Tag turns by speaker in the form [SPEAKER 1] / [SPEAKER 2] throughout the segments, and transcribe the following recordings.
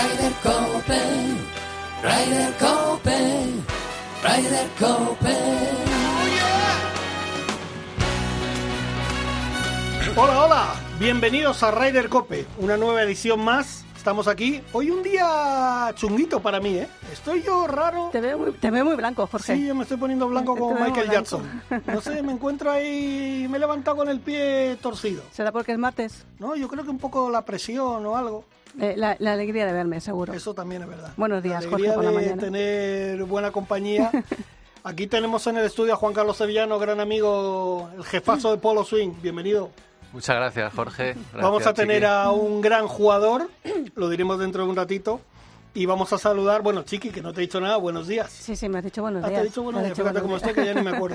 [SPEAKER 1] Ryder Cope, Ryder Cope, Ryder Cope.
[SPEAKER 2] Hola, hola, bienvenidos a Ryder Cope, una nueva edición más. Estamos aquí. Hoy un día chunguito para mí, ¿eh? Estoy yo raro.
[SPEAKER 3] Te veo muy blanco, Jorge.
[SPEAKER 2] Sí, yo me estoy poniendo blanco como Michael Jackson. No sé, me encuentro ahí, me he levantado con el pie torcido.
[SPEAKER 3] ¿Será porque es martes?
[SPEAKER 2] No, yo creo que un poco la presión o algo.
[SPEAKER 3] La alegría de verme, seguro.
[SPEAKER 2] Eso también es verdad.
[SPEAKER 3] Buenos días,
[SPEAKER 2] la
[SPEAKER 3] Jorge, por la mañana.
[SPEAKER 2] De tener buena compañía. Aquí tenemos en el estudio a Juan Carlos Sevillano, gran amigo, el jefazo de Polo Swing. Bienvenido.
[SPEAKER 4] Muchas gracias, Jorge. Gracias,
[SPEAKER 2] vamos a tener
[SPEAKER 4] Chiqui.
[SPEAKER 2] a un gran jugador, lo diremos dentro de un ratito, y vamos a saludar, bueno, Chiqui, que no te he dicho nada, buenos días.
[SPEAKER 3] Sí, me has dicho buenos días.
[SPEAKER 2] Te he dicho buenos días, fíjate cómo estoy, que ya ni me acuerdo.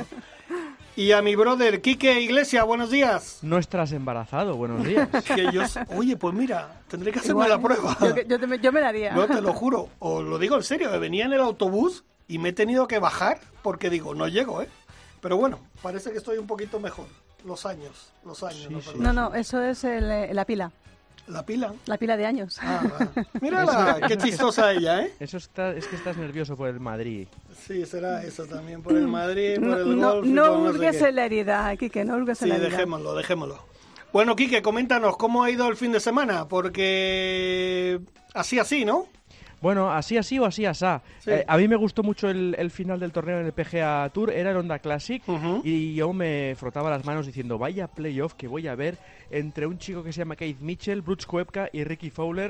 [SPEAKER 2] Y a mi brother, Quique Iglesias, buenos días.
[SPEAKER 5] No estás embarazado, buenos días.
[SPEAKER 2] Oye, pues mira, tendré que hacerme la prueba.
[SPEAKER 3] Yo me la haría.
[SPEAKER 2] No, te lo juro, os lo digo en serio, que venía en el autobús y me he tenido que bajar porque digo, no llego, ¿eh? Pero bueno, parece que estoy un poquito mejor. Los años.
[SPEAKER 5] Sí, sí.
[SPEAKER 3] No, eso es la pila.
[SPEAKER 2] ¿La pila?
[SPEAKER 3] La pila de años.
[SPEAKER 2] Mírala, qué chistosa ella, ¿eh?
[SPEAKER 5] Es que estás nervioso por el Madrid.
[SPEAKER 2] Sí, será eso también, por el Madrid, por el golf.
[SPEAKER 3] No hurgues en la herida, Quique, no hurgues en la herida.
[SPEAKER 2] Sí, dejémoslo. Bueno, Quique, coméntanos, ¿cómo ha ido el fin de semana? Porque así, ¿no?
[SPEAKER 5] Bueno, así o así asá.
[SPEAKER 2] Sí.
[SPEAKER 5] A mí me gustó mucho el final del torneo en el PGA Tour, era el Honda Classic, y yo me frotaba las manos diciendo, vaya playoff que voy a ver entre un chico que se llama Keith Mitchell, Brooks Koepka y Ricky Fowler,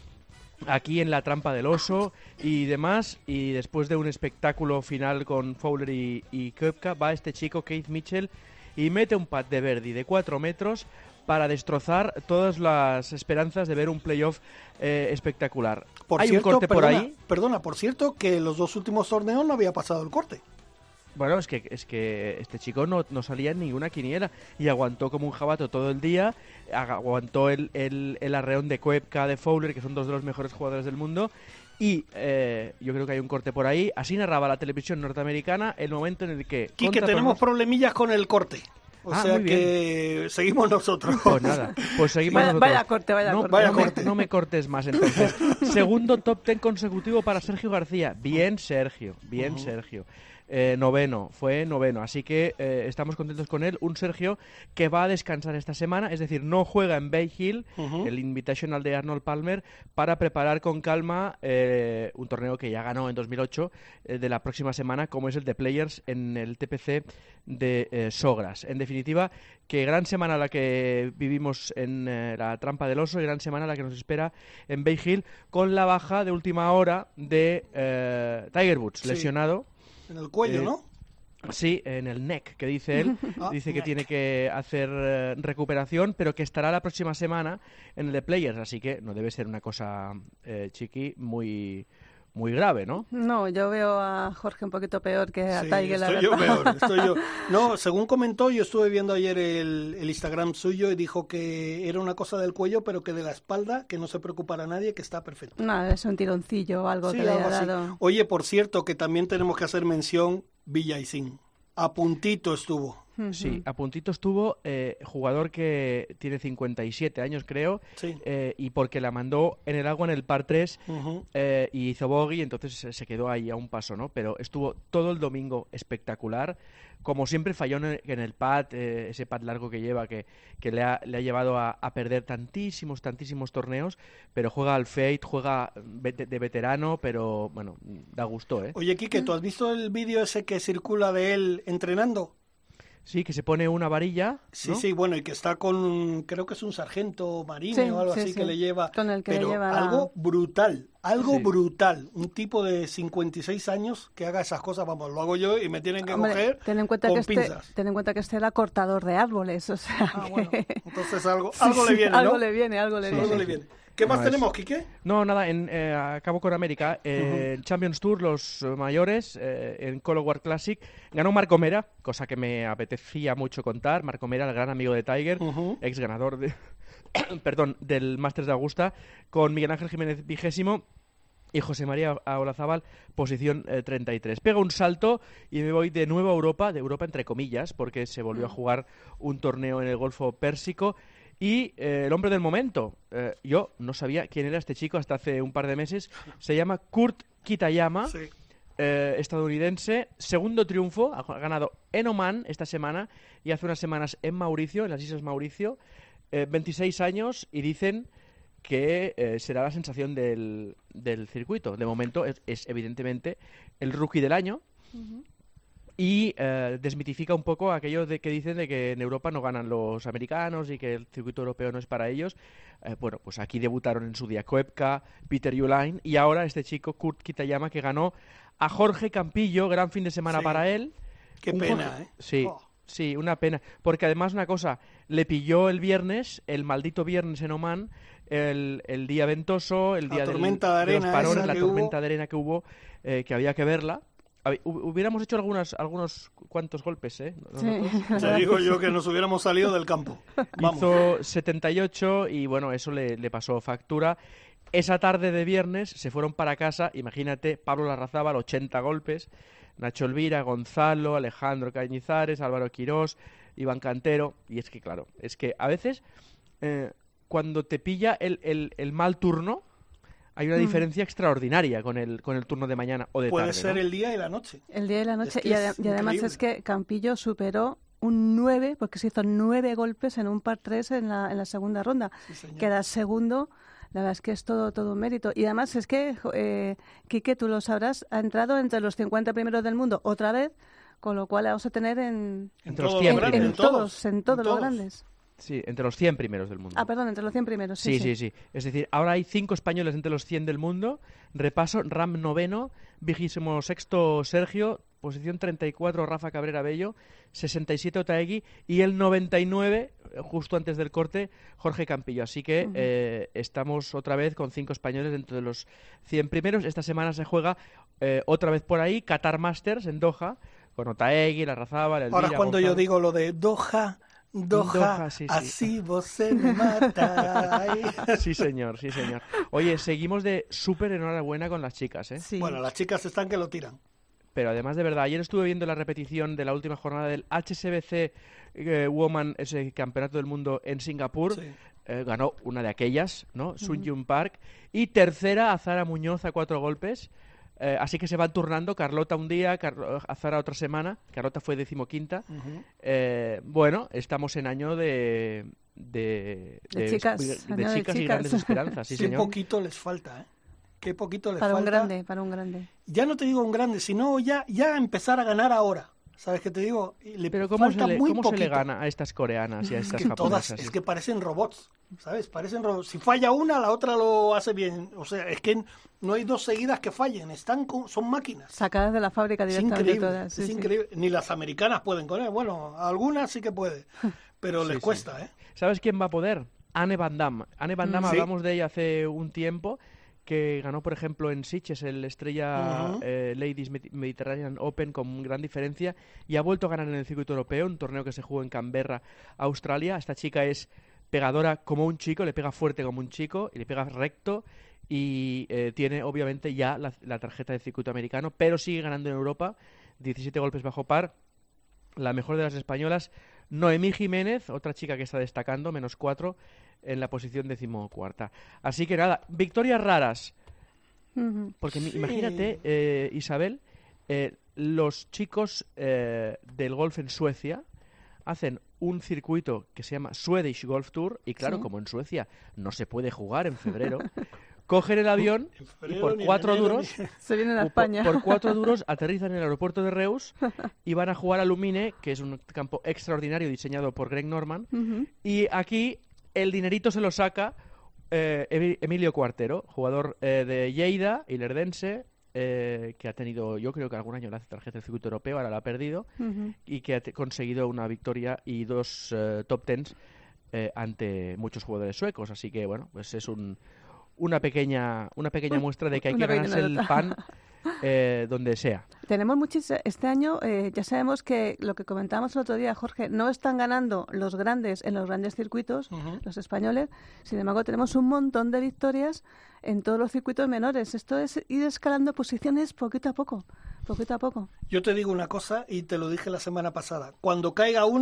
[SPEAKER 5] aquí en la trampa del oso y demás, y después de un espectáculo final con Fowler y Koepka, va este chico Keith Mitchell y mete un pad de birdie de 4 metros para destrozar todas las esperanzas de ver un playoff espectacular. Hay un corte por ahí.
[SPEAKER 2] Perdona, por cierto, que los dos últimos torneos no había pasado el corte.
[SPEAKER 5] Bueno, es que este chico no salía en ninguna quiniela y aguantó como un jabato todo el día, aguantó el arreón de Koepka, de Fowler, que son dos de los mejores jugadores del mundo, y yo creo que hay un corte por ahí. Así narraba la televisión norteamericana el momento en el que...
[SPEAKER 2] Quique, tenemos problemillas con el corte. O sea que seguimos nosotros.
[SPEAKER 5] Pues nada, pues seguimos nosotros.
[SPEAKER 3] Vaya corte.
[SPEAKER 5] No me cortes más, entonces. Segundo top 10 consecutivo para Sergio García. Bien, Sergio. Fue noveno, así que estamos contentos con él. Un Sergio que va a descansar esta semana, es decir, no juega en Bay Hill, el Invitational de Arnold Palmer, para preparar con calma un torneo que ya ganó en 2008 de la próxima semana, como es el de Players en el TPC de Sogras. En definitiva, que gran semana la que vivimos en la trampa del oso y gran semana la que nos espera en Bay Hill, con la baja de última hora de Tiger Woods, lesionado.
[SPEAKER 2] En el cuello, ¿no?
[SPEAKER 5] Sí, en el neck, que dice él. Dice que tiene que hacer recuperación, pero que estará la próxima semana en el de Players. Así que no debe ser una cosa, Chiqui, muy grave, ¿no?
[SPEAKER 3] No, yo veo a Jorge un poquito peor que a Tiger, la
[SPEAKER 2] verdad. Estoy yo. No, según comentó, yo estuve viendo ayer el Instagram suyo y dijo que era una cosa del cuello, pero que de la espalda, que no se preocupara nadie, que está perfecto.
[SPEAKER 3] No, es un tironcillo o algo que le haya dado.
[SPEAKER 2] Oye, por cierto, que también tenemos que hacer mención Villaicín. A puntito estuvo.
[SPEAKER 5] Sí, a puntito estuvo, jugador que tiene 57 años, creo, y porque la mandó en el agua en el par 3 y hizo bogey, entonces se quedó ahí a un paso, ¿no? Pero estuvo todo el domingo espectacular. Como siempre falló en el pad, ese pad largo que lleva, que le ha llevado a perder tantísimos torneos, pero juega al Fate, juega de veterano, pero bueno, da gusto, ¿eh?
[SPEAKER 2] Oye, Quique, ¿tú has visto el vídeo ese que circula de él entrenando?
[SPEAKER 5] Sí, que se pone una varilla, ¿no?
[SPEAKER 2] Sí, bueno, y que está con, creo que es un sargento marino o algo así que le lleva,
[SPEAKER 3] con el que
[SPEAKER 2] pero
[SPEAKER 3] le lleva
[SPEAKER 2] algo brutal, un tipo de 56 años que haga esas cosas, vamos, lo hago yo y me tienen que coger con pinzas.
[SPEAKER 3] Ten en cuenta que este era cortador de árboles, o sea
[SPEAKER 2] bueno, entonces algo le viene, ¿no?
[SPEAKER 3] Algo le viene.
[SPEAKER 2] ¿Qué más tenemos, Quique?
[SPEAKER 5] No, nada, acabo con América. Champions Tour, los mayores, en Colowar Classic, ganó Marco Mera, cosa que me apetecía mucho contar. Marco Mera, el gran amigo de Tiger, ex ganador del Masters de Augusta, con Miguel Ángel Jiménez 20º y José María Olazábal, posición 33. Pego un salto y me voy de nuevo a Europa, de Europa entre comillas, porque se volvió a jugar un torneo en el Golfo Pérsico. Y el hombre del momento, yo no sabía quién era este chico hasta hace un par de meses, se llama Kurt Kitayama,
[SPEAKER 2] Sí.
[SPEAKER 5] estadounidense, segundo triunfo, ha ganado en Oman esta semana y hace unas semanas en Mauricio, en las Islas Mauricio, 26 años y dicen que será la sensación del circuito. De momento es evidentemente el rookie del año. Y desmitifica un poco aquello de que dicen de que en Europa no ganan los americanos y que el circuito europeo no es para ellos. Bueno, pues aquí debutaron en su día Koepka, Peter Uihlein y ahora este chico Kurt Kitayama que ganó a Jorge Campillo, gran fin de semana
[SPEAKER 2] Sí.
[SPEAKER 5] para él.
[SPEAKER 2] Qué
[SPEAKER 5] Un
[SPEAKER 2] pena,
[SPEAKER 5] Jorge-
[SPEAKER 2] ¿eh?
[SPEAKER 5] Sí,
[SPEAKER 2] Oh.
[SPEAKER 5] sí, una pena. Porque además una cosa, le pilló el viernes, el maldito viernes en Oman, el día ventoso, el
[SPEAKER 2] La
[SPEAKER 5] día
[SPEAKER 2] tormenta de
[SPEAKER 5] de los
[SPEAKER 2] arena
[SPEAKER 5] parones,
[SPEAKER 2] esa
[SPEAKER 5] la
[SPEAKER 2] que
[SPEAKER 5] tormenta
[SPEAKER 2] hubo.
[SPEAKER 5] de arena que hubo, que había que verla. Hubiéramos hecho algunos cuantos golpes, ¿eh?
[SPEAKER 3] Sí.
[SPEAKER 5] Nosotros.
[SPEAKER 2] Te digo yo que nos hubiéramos salido del campo. Vamos.
[SPEAKER 5] Hizo 78 y bueno, eso le pasó factura. Esa tarde de viernes se fueron para casa, imagínate, Pablo Larrazábal, 80 golpes, Nacho Elvira, Gonzalo, Alejandro Cañizares, Álvaro Quirós, Iván Cantero. Y es que, claro, es que a veces cuando te pilla el mal turno, hay una diferencia extraordinaria con el turno de mañana o de
[SPEAKER 2] Puede
[SPEAKER 5] tarde.
[SPEAKER 2] ser
[SPEAKER 5] ¿no?
[SPEAKER 2] el día y la noche.
[SPEAKER 3] El día y la noche.
[SPEAKER 2] Es que
[SPEAKER 3] y,
[SPEAKER 2] es
[SPEAKER 3] y además
[SPEAKER 2] increíble.
[SPEAKER 3] es que Campillo superó un 9, porque se hizo 9 golpes en un par 3 en la segunda ronda.
[SPEAKER 2] Sí, señor.
[SPEAKER 3] Queda segundo. La verdad es que es todo un mérito. Y además es que, Quique, tú lo sabrás, ha entrado entre los 50 primeros del mundo otra vez, con lo cual la vamos a tener en
[SPEAKER 5] Entre los
[SPEAKER 2] todos
[SPEAKER 5] 100
[SPEAKER 2] los grandes,
[SPEAKER 5] primeros.
[SPEAKER 3] en todos los
[SPEAKER 2] todos.
[SPEAKER 3] grandes.
[SPEAKER 5] Sí, entre los 100 primeros del mundo.
[SPEAKER 3] Ah, perdón, entre los 100 primeros. Sí,
[SPEAKER 5] Sí. Es decir, ahora hay 5 españoles entre los 100 del mundo. Repaso, Ram noveno, 26º Sergio, posición 34 Rafa Cabrera Bello, 67 Otaegui y el 99, justo antes del corte, Jorge Campillo. Así que estamos otra vez con 5 españoles dentro de los 100 primeros. Esta semana se juega otra vez por ahí, Qatar Masters en Doha, con Otaegui, Larrazábal, Elvira,
[SPEAKER 2] Ahora es cuando yo
[SPEAKER 5] Gonzalo.
[SPEAKER 2] digo lo de Doha,
[SPEAKER 5] Doha, sí, sí.
[SPEAKER 2] así vos se me mata. Ay.
[SPEAKER 5] Sí, señor, sí, señor. Oye, seguimos de súper enhorabuena con las chicas, ¿eh?
[SPEAKER 3] Sí.
[SPEAKER 2] Bueno, las chicas están que lo tiran.
[SPEAKER 5] Pero además de verdad, ayer estuve viendo la repetición de la última jornada del HSBC Woman, ese campeonato del mundo en Singapur.
[SPEAKER 2] Sí.
[SPEAKER 5] Ganó una de aquellas, ¿no? Sun Jung Park. Y tercera, Azara Muñoz a 4 golpes. Así que se van turnando. Carlota un día, Azara otra semana. Carlota fue 15ª. Bueno, estamos en año de
[SPEAKER 3] chicas,
[SPEAKER 5] de
[SPEAKER 3] año de
[SPEAKER 5] chicas y
[SPEAKER 3] chicas.
[SPEAKER 5] grandes esperanzas. Sí,
[SPEAKER 2] Qué
[SPEAKER 5] señor.
[SPEAKER 2] poquito les falta, ¿eh? Qué poquito les
[SPEAKER 3] para
[SPEAKER 2] falta.
[SPEAKER 3] para un grande.
[SPEAKER 2] Ya no te digo un grande, sino ya empezar a ganar ahora. ¿Sabes qué te digo? Le
[SPEAKER 5] Pero ¿cómo,
[SPEAKER 2] falta muy
[SPEAKER 5] cómo se le
[SPEAKER 2] poquito.
[SPEAKER 5] gana a estas coreanas y a
[SPEAKER 2] Es
[SPEAKER 5] estas
[SPEAKER 2] que todas,
[SPEAKER 5] japonesas?
[SPEAKER 2] es que parecen robots, ¿sabes? Parecen robots. Si falla una, la otra lo hace bien. O sea, es que no hay dos seguidas que fallen. Son máquinas.
[SPEAKER 3] Sacadas de la fábrica
[SPEAKER 2] Es
[SPEAKER 3] directamente
[SPEAKER 2] increíble,
[SPEAKER 3] todas.
[SPEAKER 2] es
[SPEAKER 3] sí.
[SPEAKER 2] increíble. Ni las americanas pueden con él. Bueno, algunas sí que puede, pero les
[SPEAKER 5] Sí, sí.
[SPEAKER 2] cuesta, ¿eh?
[SPEAKER 5] ¿Sabes quién va a poder? Anne Van Damme. Anne Van Damme,
[SPEAKER 2] Sí.
[SPEAKER 5] hablamos de ella hace un tiempo, que ganó, por ejemplo, en Sitges el Estrella Ladies Mediterranean Open con gran diferencia y ha vuelto a ganar en el circuito europeo, un torneo que se jugó en Canberra, Australia. Esta chica es pegadora como un chico, le pega fuerte como un chico y le pega recto y tiene obviamente ya la tarjeta de circuito americano, pero sigue ganando en Europa, 17 golpes bajo par. La mejor de las españolas, Noemí Jiménez, otra chica que está destacando, -4 en la posición 14ª. Así que nada, victorias raras. Porque
[SPEAKER 2] Sí.
[SPEAKER 5] imagínate, Isabel, los chicos del golf en Suecia hacen un circuito que se llama Swedish Golf Tour y claro,
[SPEAKER 3] Sí.
[SPEAKER 5] como en Suecia no se puede jugar en febrero, cogen el avión
[SPEAKER 2] En
[SPEAKER 5] y
[SPEAKER 2] febrero,
[SPEAKER 5] por
[SPEAKER 2] ni en
[SPEAKER 5] 4
[SPEAKER 2] enero,
[SPEAKER 5] duros
[SPEAKER 3] Se vienen a
[SPEAKER 5] por
[SPEAKER 3] España.
[SPEAKER 5] 4 duros aterrizan en el aeropuerto de Reus y van a jugar a Lumine, que es un campo extraordinario diseñado por Greg Norman. Y aquí el dinerito se lo saca Emilio Cuartero, jugador de Lleida, ilerdense, que ha tenido, yo creo que algún año la tarjeta del circuito europeo, ahora la ha perdido, y que ha conseguido una victoria y 2 top tens ante muchos jugadores suecos. Así que, bueno, pues es una pequeña muestra de que hay que
[SPEAKER 3] Una pequeña
[SPEAKER 5] ganarse el
[SPEAKER 3] anécdota.
[SPEAKER 5] pan donde sea.
[SPEAKER 3] Tenemos muchísimo. Este año ya sabemos que lo que comentábamos el otro día, Jorge, no están ganando los grandes en los grandes circuitos, los españoles. Sin embargo, tenemos un montón de victorias en todos los circuitos menores. Esto es ir escalando posiciones poquito a poco. Poquito a poco.
[SPEAKER 2] Yo te digo una cosa y te lo dije la semana pasada. Cuando caiga uno,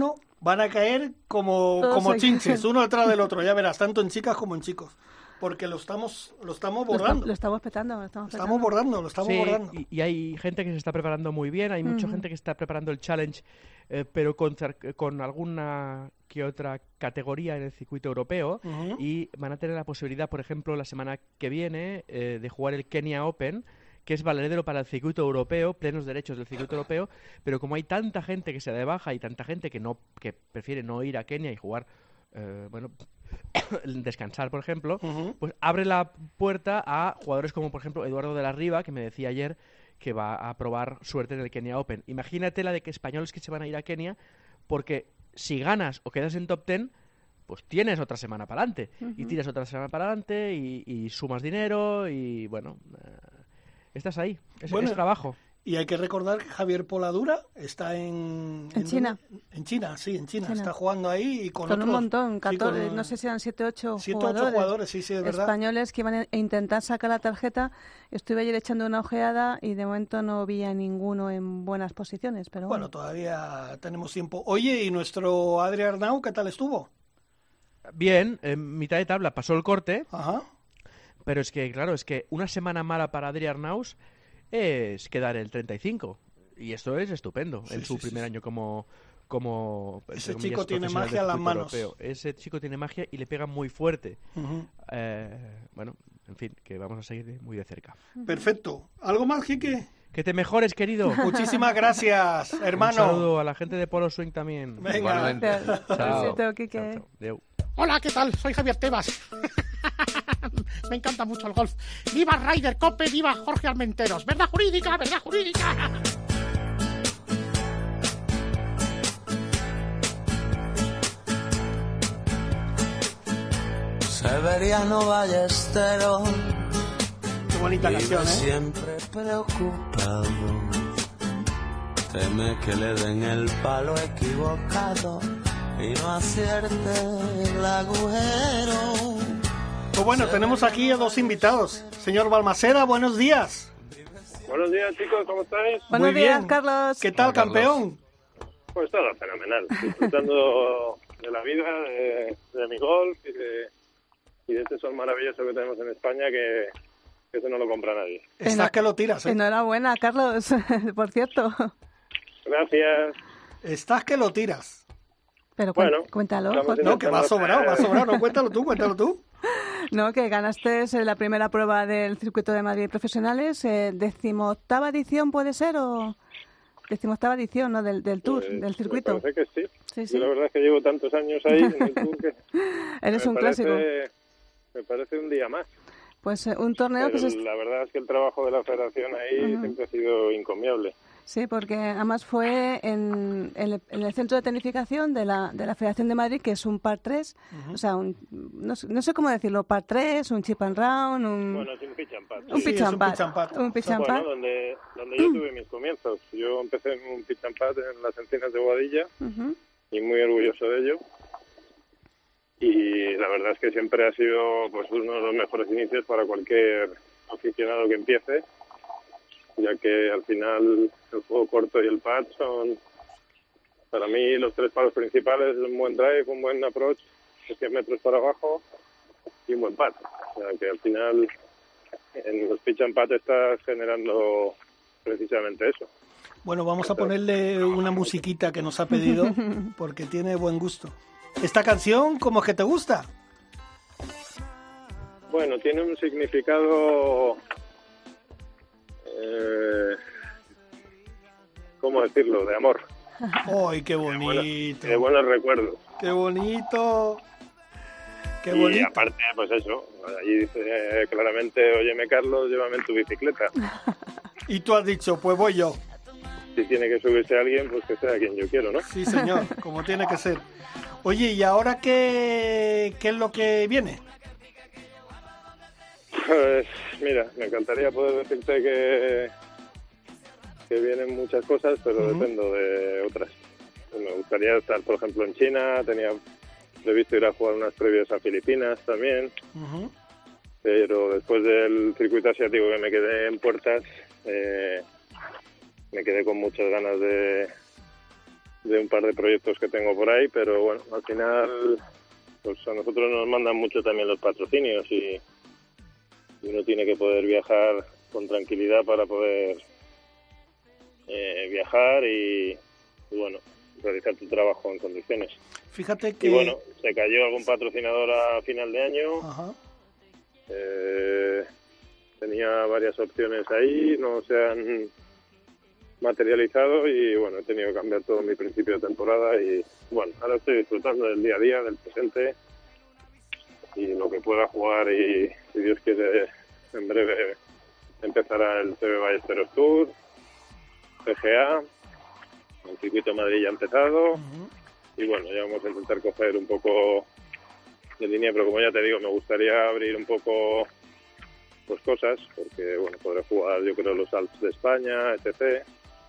[SPEAKER 2] van a caer como chinches, uno detrás del otro, ya verás, tanto en chicas como en chicos. Porque lo estamos bordando.
[SPEAKER 3] Lo estamos petando. Lo estamos
[SPEAKER 2] bordando.
[SPEAKER 5] Y hay gente que se está preparando muy bien, hay mucha gente que está preparando el challenge, pero con alguna que otra categoría en el circuito europeo, y van a tener la posibilidad, por ejemplo, la semana que viene, de jugar el Kenya Open, que es valedero para el circuito europeo, plenos derechos del circuito europeo, pero como hay tanta gente que se da de baja y tanta gente que prefiere no ir a Kenia y jugar, descansar, por ejemplo, pues abre la puerta a jugadores como, por ejemplo, Eduardo de la Riva, que me decía ayer que va a probar suerte en el Kenya Open. Imagínate la de que españoles que se van a ir a Kenia, porque si ganas o quedas en top 10, pues tienes otra semana para adelante, y tiras otra semana para adelante, y sumas dinero, y bueno, estás ahí, es trabajo.
[SPEAKER 2] Y hay que recordar que Javier Poladura está en
[SPEAKER 3] China.
[SPEAKER 2] En China. Está jugando ahí y con otros,
[SPEAKER 3] un montón, 14,
[SPEAKER 2] con,
[SPEAKER 3] no sé si eran 7 o 8
[SPEAKER 2] jugadores, sí, es verdad.
[SPEAKER 3] Españoles que iban a intentar sacar la tarjeta. Estuve ayer echando una ojeada y de momento no vi a ninguno en buenas posiciones, pero
[SPEAKER 2] bueno, todavía tenemos tiempo. Oye, ¿y nuestro Adri Arnau qué tal estuvo?
[SPEAKER 5] Bien, en mitad de tabla pasó el corte.
[SPEAKER 2] Ajá.
[SPEAKER 5] Pero es que una semana mala para Adri Arnaus es quedar el 35. Y esto es estupendo en su primer año como
[SPEAKER 2] ese chico tiene magia en las manos.
[SPEAKER 5] Ese chico tiene magia y le pega muy fuerte. Bueno, en fin, que vamos a seguir muy de cerca.
[SPEAKER 2] Perfecto. ¿Algo más, Quique?
[SPEAKER 5] Que te mejores, querido.
[SPEAKER 2] Muchísimas gracias, hermano.
[SPEAKER 5] Un saludo a la gente de Polo Swing también.
[SPEAKER 2] Venga.
[SPEAKER 3] Chao.
[SPEAKER 5] Chao.
[SPEAKER 6] Hola, ¿qué tal? Soy Javier Tebas. Me encanta mucho el golf. ¡Viva Ryder Cope! ¡Viva Jorge Armenteros! ¡Verdad jurídica! ¡Verdad jurídica!
[SPEAKER 1] Severiano Ballesteros.
[SPEAKER 2] Qué bonita canción, ¿eh?
[SPEAKER 1] Siempre preocupado. Teme que le den el palo equivocado y no acierte el agujero.
[SPEAKER 2] Pues bueno, tenemos aquí a dos invitados. Señor Balmaceda, buenos días.
[SPEAKER 7] Buenos días, chicos, ¿cómo estáis?
[SPEAKER 3] Buenos días,
[SPEAKER 2] bien.
[SPEAKER 3] Carlos.
[SPEAKER 2] ¿Qué tal, campeón?
[SPEAKER 7] Pues todo fenomenal, disfrutando de la vida, de mi golf y de este sol maravilloso que tenemos en España, que eso no lo compra nadie.
[SPEAKER 2] Estás que lo tiras, ¿eh?
[SPEAKER 3] Enhorabuena, Carlos, por cierto.
[SPEAKER 7] Gracias.
[SPEAKER 2] Estás que lo tiras.
[SPEAKER 3] Pero
[SPEAKER 7] bueno,
[SPEAKER 3] cuéntalo, Jorge.
[SPEAKER 2] No, que va sobrado. No, cuéntalo tú.
[SPEAKER 3] No, que ganaste la primera prueba del Circuito de Madrid Profesionales, 18ª edición, ¿puede ser? ¿O 18ª edición, no, del Tour,
[SPEAKER 7] Pues,
[SPEAKER 3] del circuito?
[SPEAKER 7] Me parece que sí.
[SPEAKER 3] Sí.
[SPEAKER 7] Yo la verdad es que llevo tantos años ahí en el Tour que
[SPEAKER 3] Eres un clásico.
[SPEAKER 7] Me parece un día más.
[SPEAKER 3] Pues un torneo
[SPEAKER 7] Pero
[SPEAKER 3] que
[SPEAKER 7] la verdad es que el trabajo de la federación ahí siempre ha sido encomiable.
[SPEAKER 3] Sí, porque además fue en el centro de tecnificación de la Federación de Madrid, que es un par 3, o sea, no sé cómo decirlo, par 3, un chip and round,
[SPEAKER 7] Bueno, es un pitch and putt.
[SPEAKER 3] un pitch and putt. Un pitch and putt.
[SPEAKER 7] Donde yo tuve mis comienzos. Yo empecé en un pitch and putt en las Encinas de Boadilla y muy orgulloso de ello. Y la verdad es que siempre ha sido pues uno de los mejores inicios para cualquier aficionado que empiece, ya que al final el juego corto y el pad son, para mí, los tres palos principales: un buen drive, un buen approach de 100 metros para abajo y un buen pad. O sea que al final en los pitch and putt estás generando precisamente eso.
[SPEAKER 2] Bueno, vamos a ponerle una musiquita que nos ha pedido porque tiene buen gusto. ¿Esta canción cómo es que te gusta?
[SPEAKER 7] Bueno, tiene un significado, ¿cómo decirlo?, de amor.
[SPEAKER 2] ¡Ay, qué bonito!
[SPEAKER 7] De buenos recuerdos.
[SPEAKER 2] ¡Qué bonito! ¡Qué
[SPEAKER 7] y
[SPEAKER 2] bonito!
[SPEAKER 7] aparte, pues eso, allí dice claramente: óyeme, Carlos, llévame en tu bicicleta.
[SPEAKER 2] Y tú has dicho: pues voy yo.
[SPEAKER 7] Si tiene que subirse alguien, pues que sea quien yo quiero, ¿no?
[SPEAKER 2] Sí, señor, como tiene que ser. Oye, ¿y ahora qué es lo que viene?
[SPEAKER 7] Pues mira, me encantaría poder decirte que vienen muchas cosas, pero dependo de otras. Me gustaría estar, por ejemplo, en China, tenía previsto ir a jugar unas previas a Filipinas también, pero después del circuito asiático que me quedé en puertas, me quedé con muchas ganas de de un par de proyectos que tengo por ahí, pero bueno, al final pues a nosotros nos mandan mucho también los patrocinios y uno tiene que poder viajar con tranquilidad para poder viajar y bueno, realizar tu trabajo en condiciones.
[SPEAKER 2] Fíjate que...
[SPEAKER 7] Y bueno, se cayó algún patrocinador a final de año.
[SPEAKER 2] Ajá.
[SPEAKER 7] Tenía varias opciones ahí, no se han materializado y bueno, he tenido que cambiar todo mi principio de temporada y bueno, ahora estoy disfrutando del día a día, del presente y lo que pueda jugar y si Dios quiere en breve empezará el CB Ballesteros Tour, PGA, el circuito de Madrid ya ha empezado y bueno, ya vamos a intentar coger un poco de línea, pero como ya te digo, me gustaría abrir un poco pues cosas, porque bueno, podré jugar yo creo los Alps de España, etc.,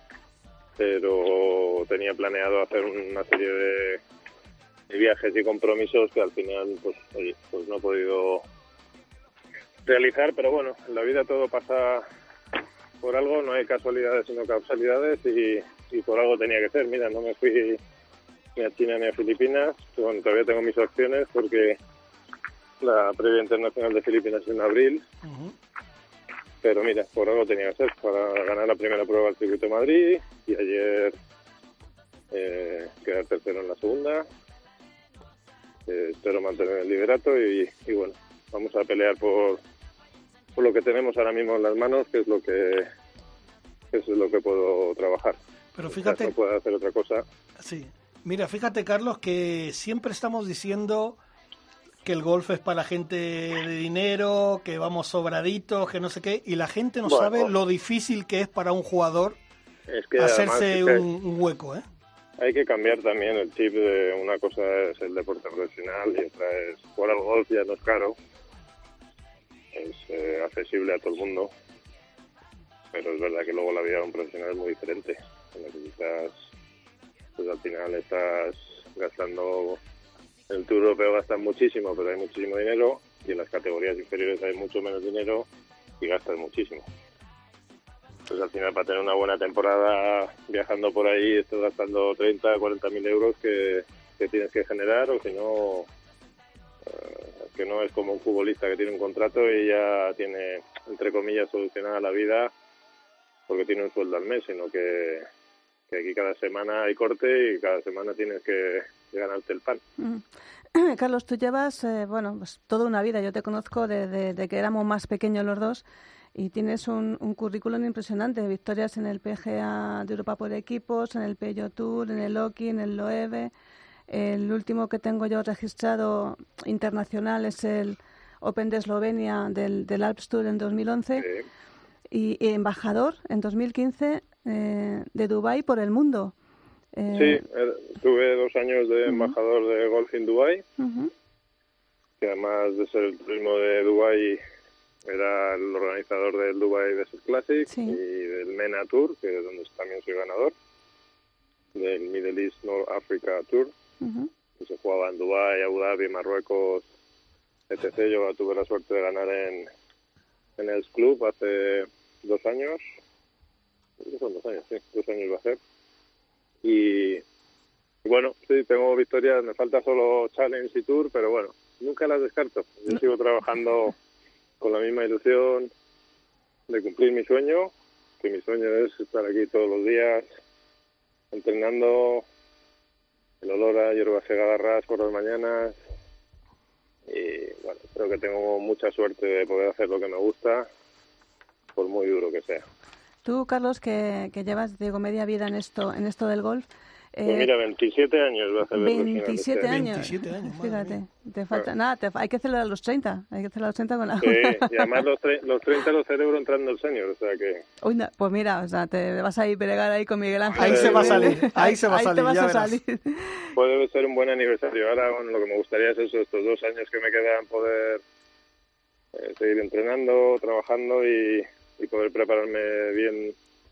[SPEAKER 7] pero tenía planeado hacer una serie de viajes y compromisos que al final pues oye, pues no he podido realizar, pero bueno, en la vida todo pasa por algo, no hay casualidades sino causalidades y por algo tenía que ser. Mira, no me fui ni a China ni a Filipinas, bueno, todavía tengo mis opciones porque la previa internacional de Filipinas es en abril, pero mira, por algo tenía que ser, para ganar la primera prueba del circuito de Madrid y ayer quedar tercero en la segunda. Espero mantener el liderato y bueno, vamos a pelear por lo que tenemos ahora mismo en las manos, que es lo que puedo trabajar.
[SPEAKER 2] Pero fíjate,
[SPEAKER 7] no puedo hacer otra cosa.
[SPEAKER 2] Sí, mira, fíjate Carlos, que siempre estamos diciendo que el golf es para gente de dinero, que vamos sobraditos, que no sé qué, y la gente no sabe lo difícil que es para un jugador hacerse un hueco, ¿eh?
[SPEAKER 7] Hay que cambiar también el chip de una cosa es el deporte profesional y otra es jugar al golf, ya no es caro, es accesible a todo el mundo, pero es verdad que luego la vida de un profesional es muy diferente. Necesitas, pues al final estás gastando, en el Tour Europeo gastas muchísimo, pero hay muchísimo dinero, y en las categorías inferiores hay mucho menos dinero y gastas muchísimo. Pues al final, para tener una buena temporada viajando por ahí, estás gastando 30, 40 mil euros que tienes que generar, o si no, que no es como un futbolista que tiene un contrato y ya tiene, entre comillas, solucionada la vida porque tiene un sueldo al mes, sino que aquí cada semana hay corte y cada semana tienes que ganarte el pan.
[SPEAKER 3] Carlos, tú llevas, pues toda una vida. Yo te conozco desde que éramos más pequeños los dos. Y tienes un currículum impresionante, victorias en el PGA de Europa por equipos, en el Peugeot Tour, en el Oki, en el Loewe. El último que tengo yo registrado internacional es el Open de Eslovenia del Alps Tour en 2011 y embajador en 2015 de Dubái por el mundo.
[SPEAKER 7] Sí, tuve 2 años de embajador de golf en Dubái, que además de ser el turismo de Dubái era el organizador del Dubai Desert Classic y del MENA Tour, que es donde también soy ganador, del Middle East North Africa Tour, que se jugaba en Dubái, Abu Dhabi, Marruecos, etc. Yo tuve la suerte de ganar en el club hace 2 años. Son 2 años, sí, 2 años va a ser. Y bueno, sí, tengo victorias, me falta solo Challenge y Tour, pero bueno, nunca las descarto. Yo sigo trabajando con la misma ilusión de cumplir mi sueño, que mi sueño es estar aquí todos los días entrenando, el olor a hierba segada ras por las mañanas y bueno, creo que tengo mucha suerte de poder hacer lo que me gusta, por muy duro que sea.
[SPEAKER 3] Tú, Carlos, que llevas, digo, media vida en esto del golf.
[SPEAKER 7] Pues mira, 27 años va a hacer
[SPEAKER 3] 27 años.
[SPEAKER 2] 27 años,
[SPEAKER 3] Fíjate, te falta nada, hay que hacerlo a los 30. Hay que hacerlo a los 30 con la...
[SPEAKER 7] Sí, y además los 30 los celebro entrando el senior, o sea que...
[SPEAKER 3] Uy, no, pues mira, o sea, te vas a ir bregar ahí con Miguel Ángel.
[SPEAKER 2] Ahí se va a salir, ahí se va a salir,
[SPEAKER 3] te vas
[SPEAKER 2] ya
[SPEAKER 3] a
[SPEAKER 2] verás.
[SPEAKER 3] salir.
[SPEAKER 7] Puede ser un buen aniversario. Ahora, bueno, lo que me gustaría es eso, estos 2 años que me quedan, poder seguir entrenando, trabajando y poder prepararme bien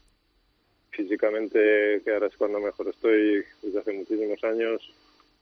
[SPEAKER 7] físicamente, que ahora es cuando mejor estoy desde hace muchísimos años,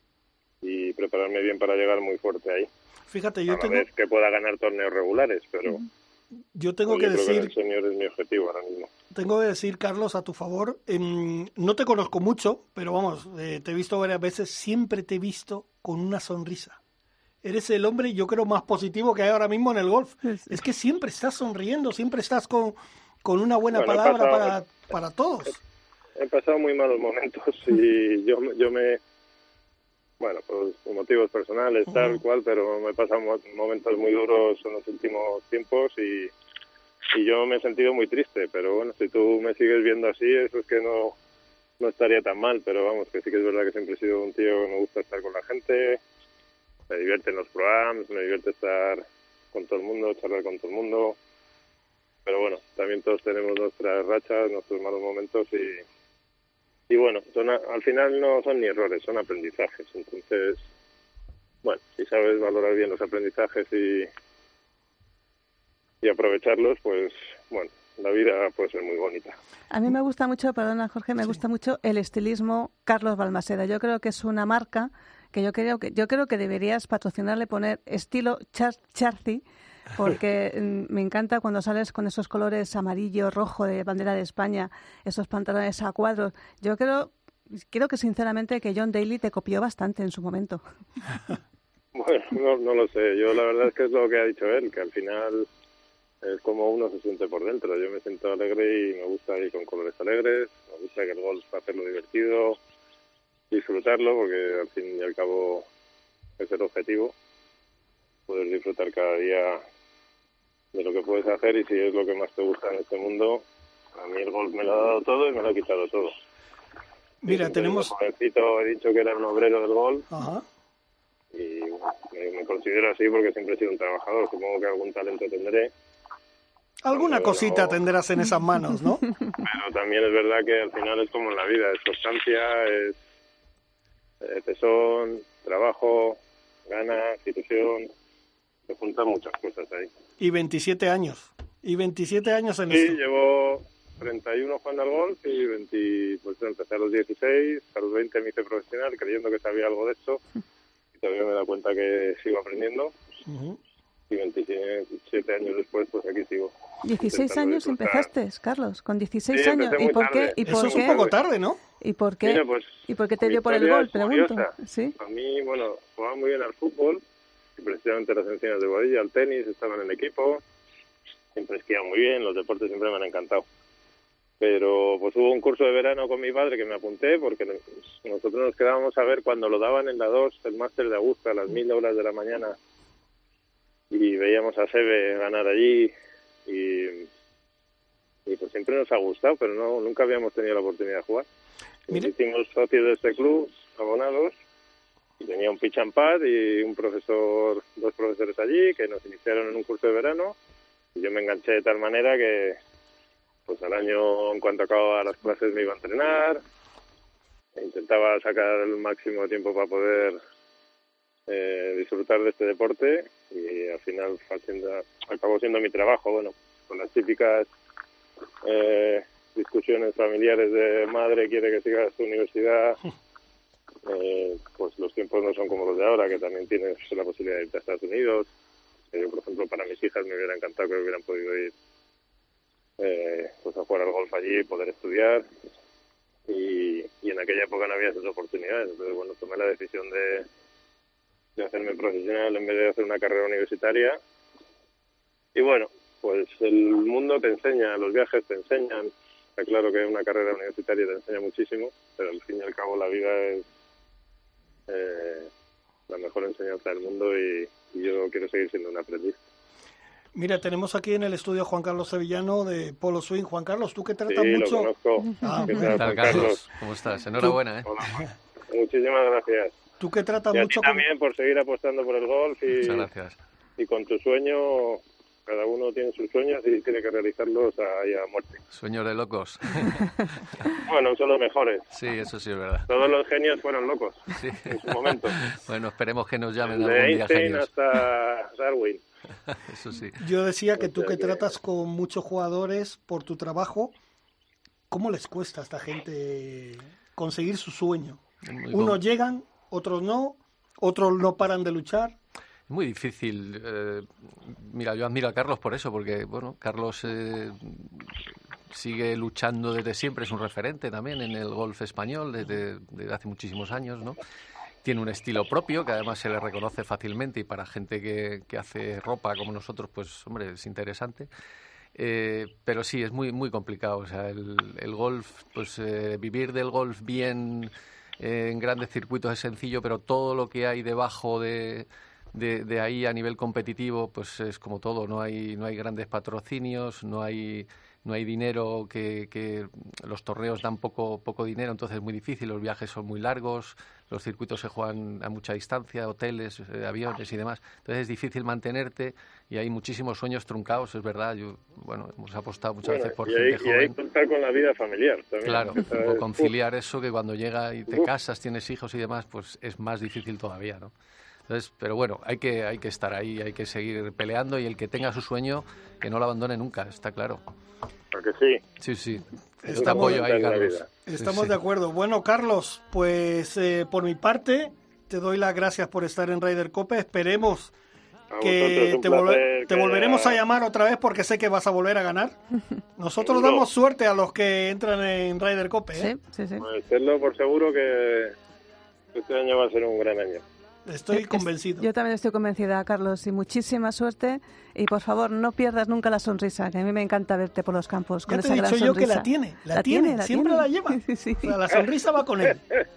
[SPEAKER 7] y prepararme bien para llegar muy fuerte ahí.
[SPEAKER 2] Fíjate, yo
[SPEAKER 7] a la vez que pueda ganar torneos regulares, pero
[SPEAKER 2] Yo tengo
[SPEAKER 7] Pues
[SPEAKER 2] que
[SPEAKER 7] yo creo
[SPEAKER 2] decir...
[SPEAKER 7] el senior es mi objetivo ahora mismo.
[SPEAKER 2] Tengo que decir, Carlos, a tu favor, no te conozco mucho, pero vamos, te he visto varias veces, siempre te he visto con una sonrisa. Eres el hombre, yo creo, más positivo que hay ahora mismo en el golf. Es que siempre estás sonriendo, siempre estás con una buena palabra para todos.
[SPEAKER 7] He pasado muy malos momentos y yo me... Bueno, pues por motivos personales, tal cual, pero me he pasado momentos muy duros en los últimos tiempos y yo me he sentido muy triste, pero bueno, si tú me sigues viendo así, eso es que no estaría tan mal, pero vamos, que sí que es verdad que siempre he sido un tío que me gusta estar con la gente, me divierte en los programs, me divierte estar con todo el mundo, charlar con todo el mundo, pero bueno, también todos tenemos nuestras rachas, nuestros malos momentos y bueno, al final no son ni errores, son aprendizajes, entonces, bueno, si sabes valorar bien los aprendizajes y aprovecharlos, pues bueno, la vida puede ser muy bonita.
[SPEAKER 3] A mí me gusta mucho, perdona Jorge, me gusta mucho el estilismo Carlos Balmaseda. Yo creo que es una marca que yo creo que deberías patrocinarle, poner estilo Charcy, porque me encanta cuando sales con esos colores amarillo, rojo de bandera de España, esos pantalones a cuadros. Yo creo que sinceramente que John Daly te copió bastante en su momento.
[SPEAKER 7] Bueno, no lo sé. Yo la verdad es que es lo que ha dicho él, que al final es como uno se siente por dentro. Yo me siento alegre y me gusta ir con colores alegres, me gusta que el golf hacerlo divertido, disfrutarlo, porque al fin y al cabo es el objetivo, poder disfrutar cada día de lo que puedes hacer, y si es lo que más te gusta en este mundo, a mí el golf me lo ha dado todo y me lo ha quitado todo.
[SPEAKER 2] Mira, tenemos...
[SPEAKER 7] Desde jovencito he dicho que era un obrero del golf.
[SPEAKER 2] Ajá.
[SPEAKER 7] Y bueno, me considero así porque siempre he sido un trabajador, supongo que algún talento tendré.
[SPEAKER 2] Alguna cosita tendrás en esas manos, ¿no?
[SPEAKER 7] Pero también es verdad que al final es como en la vida, es constancia, es tesón, trabajo, ganas, ilusión, se juntan muchas cosas ahí.
[SPEAKER 2] Y 27 años. Y 27 años en
[SPEAKER 7] sí,
[SPEAKER 2] esto.
[SPEAKER 7] Llevo 31 jugando al golf y pues empecé a los 16, a los 20 me hice profesional creyendo que sabía algo de esto y todavía me he dado cuenta que sigo aprendiendo. Y 27 años después, pues aquí sigo.
[SPEAKER 3] 16 años empezaste, Carlos, con 16
[SPEAKER 7] sí,
[SPEAKER 3] años. ¿Y por qué?
[SPEAKER 2] Eso es un poco tarde, ¿no?
[SPEAKER 3] ¿Y por qué?
[SPEAKER 7] Mira, pues,
[SPEAKER 3] ¿Y por qué te dio por el gol? Pregunto.
[SPEAKER 7] ¿Sí? A mí, bueno, jugaba muy bien al fútbol, y precisamente las encinas de Boadilla, al tenis, estaba en el equipo, siempre esquiaba muy bien, los deportes siempre me han encantado. Pero pues hubo un curso de verano con mi padre que me apunté, porque nosotros nos quedábamos a ver cuando lo daban en la 2, el máster de Augusta, a las 1000 horas de la mañana, y veíamos a Seve ganar allí, y pues siempre nos ha gustado, pero nunca habíamos tenido la oportunidad de jugar. Nos hicimos socios de este club, abonados, y tenía un pitch and pad y dos profesores allí que nos iniciaron en un curso de verano, y yo me enganché de tal manera que pues al año, en cuanto acababa las clases, me iba a entrenar, e intentaba sacar el máximo tiempo para poder disfrutar de este deporte, y al final acabó siendo mi trabajo, bueno, con las típicas discusiones familiares de madre quiere que sigas tu universidad, pues los tiempos no son como los de ahora, que también tienes la posibilidad de irte a Estados Unidos. Yo, por ejemplo, para mis hijas me hubiera encantado que hubieran podido ir pues a jugar al golf allí y poder estudiar, y en aquella época no había esas oportunidades. Entonces, bueno, tomé la decisión de hacerme profesional en vez de hacer una carrera universitaria. Y bueno, pues el mundo te enseña, los viajes te enseñan. Está claro que una carrera universitaria te enseña muchísimo, pero al fin y al cabo la vida es la mejor enseñanza del mundo, y yo quiero seguir siendo un aprendiz.
[SPEAKER 2] Mira, tenemos aquí en el estudio a Juan Carlos Sevillano de Polo Swing. Juan Carlos, tú que tratas
[SPEAKER 7] sí,
[SPEAKER 2] mucho...
[SPEAKER 7] lo conozco.
[SPEAKER 4] ¿Qué tal, Carlos? ¿Cómo estás? Enhorabuena, ¿eh?
[SPEAKER 7] Hola. Muchísimas gracias.
[SPEAKER 2] Tú que tratas
[SPEAKER 7] y a
[SPEAKER 2] mucho...
[SPEAKER 7] ti también por seguir apostando por el golf, y,
[SPEAKER 4] muchas gracias.
[SPEAKER 7] Y con tu sueño, cada uno tiene sus sueños y tiene que realizarlos a muerte.
[SPEAKER 4] Sueños de locos.
[SPEAKER 7] Bueno, son los mejores.
[SPEAKER 4] Sí, eso sí es verdad.
[SPEAKER 7] Todos los genios fueron locos en su momento.
[SPEAKER 4] Bueno, esperemos que nos llamen
[SPEAKER 7] de
[SPEAKER 4] algún día
[SPEAKER 7] Einstein
[SPEAKER 4] genios.
[SPEAKER 7] hasta Darwin.
[SPEAKER 4] Eso sí.
[SPEAKER 2] Yo decía que tú que tratas con muchos jugadores por tu trabajo, ¿cómo les cuesta a esta gente conseguir su sueño? Unos llegan, otros no paran de luchar.
[SPEAKER 4] Muy difícil. Mira, yo admiro a Carlos por eso, porque, bueno, Carlos sigue luchando desde siempre, es un referente también en el golf español desde hace muchísimos años, ¿no? Tiene un estilo propio que además se le reconoce fácilmente y para gente que hace ropa como nosotros, pues, hombre, es interesante. Pero sí, es muy, muy complicado. O sea, el golf, pues vivir del golf bien en grandes circuitos es sencillo, pero todo lo que hay debajo de ahí a nivel competitivo, pues es como todo. No hay grandes patrocinios, no hay dinero, que los torneos dan poco dinero, entonces es muy difícil, los viajes son muy largos, los circuitos se juegan a mucha distancia, hoteles, aviones y demás, entonces es difícil mantenerte y hay muchísimos sueños truncados, es verdad. Hemos apostado muchas veces por gente joven.
[SPEAKER 7] Y hay que contar con la vida familiar también.
[SPEAKER 4] Claro, o conciliar eso, que cuando llega y te casas, tienes hijos y demás, pues es más difícil todavía, ¿no? Entonces, pero bueno, hay que estar ahí, hay que seguir peleando y el que tenga su sueño, que no lo abandone nunca, está claro.
[SPEAKER 7] Porque sí.
[SPEAKER 4] Sí, sí.
[SPEAKER 2] Estamos
[SPEAKER 4] apoyo ahí, Carlos.
[SPEAKER 2] Estamos
[SPEAKER 4] Sí.
[SPEAKER 2] de acuerdo. Bueno, Carlos, pues por mi parte, te doy las gracias por estar en Ryder Cope. Esperemos que te volveremos a llamar otra vez porque sé que vas a volver a ganar. Nosotros
[SPEAKER 7] Seguro.
[SPEAKER 2] damos suerte a los que entran en Ryder Cope, ¿eh?
[SPEAKER 3] Sí.
[SPEAKER 7] Pues tenlo por seguro que este año va a ser un gran año.
[SPEAKER 2] Estoy convencido.
[SPEAKER 3] Yo también estoy convencida, Carlos, y muchísima suerte. Y por favor, no pierdas nunca la sonrisa, que a mí me encanta verte por los campos con
[SPEAKER 2] Ya te
[SPEAKER 3] esa
[SPEAKER 2] he
[SPEAKER 3] gran
[SPEAKER 2] dicho yo que
[SPEAKER 3] sonrisa.
[SPEAKER 2] la tiene, siempre
[SPEAKER 3] tiene.
[SPEAKER 2] la lleva.
[SPEAKER 3] Sí.
[SPEAKER 2] O sea, la sonrisa va con él.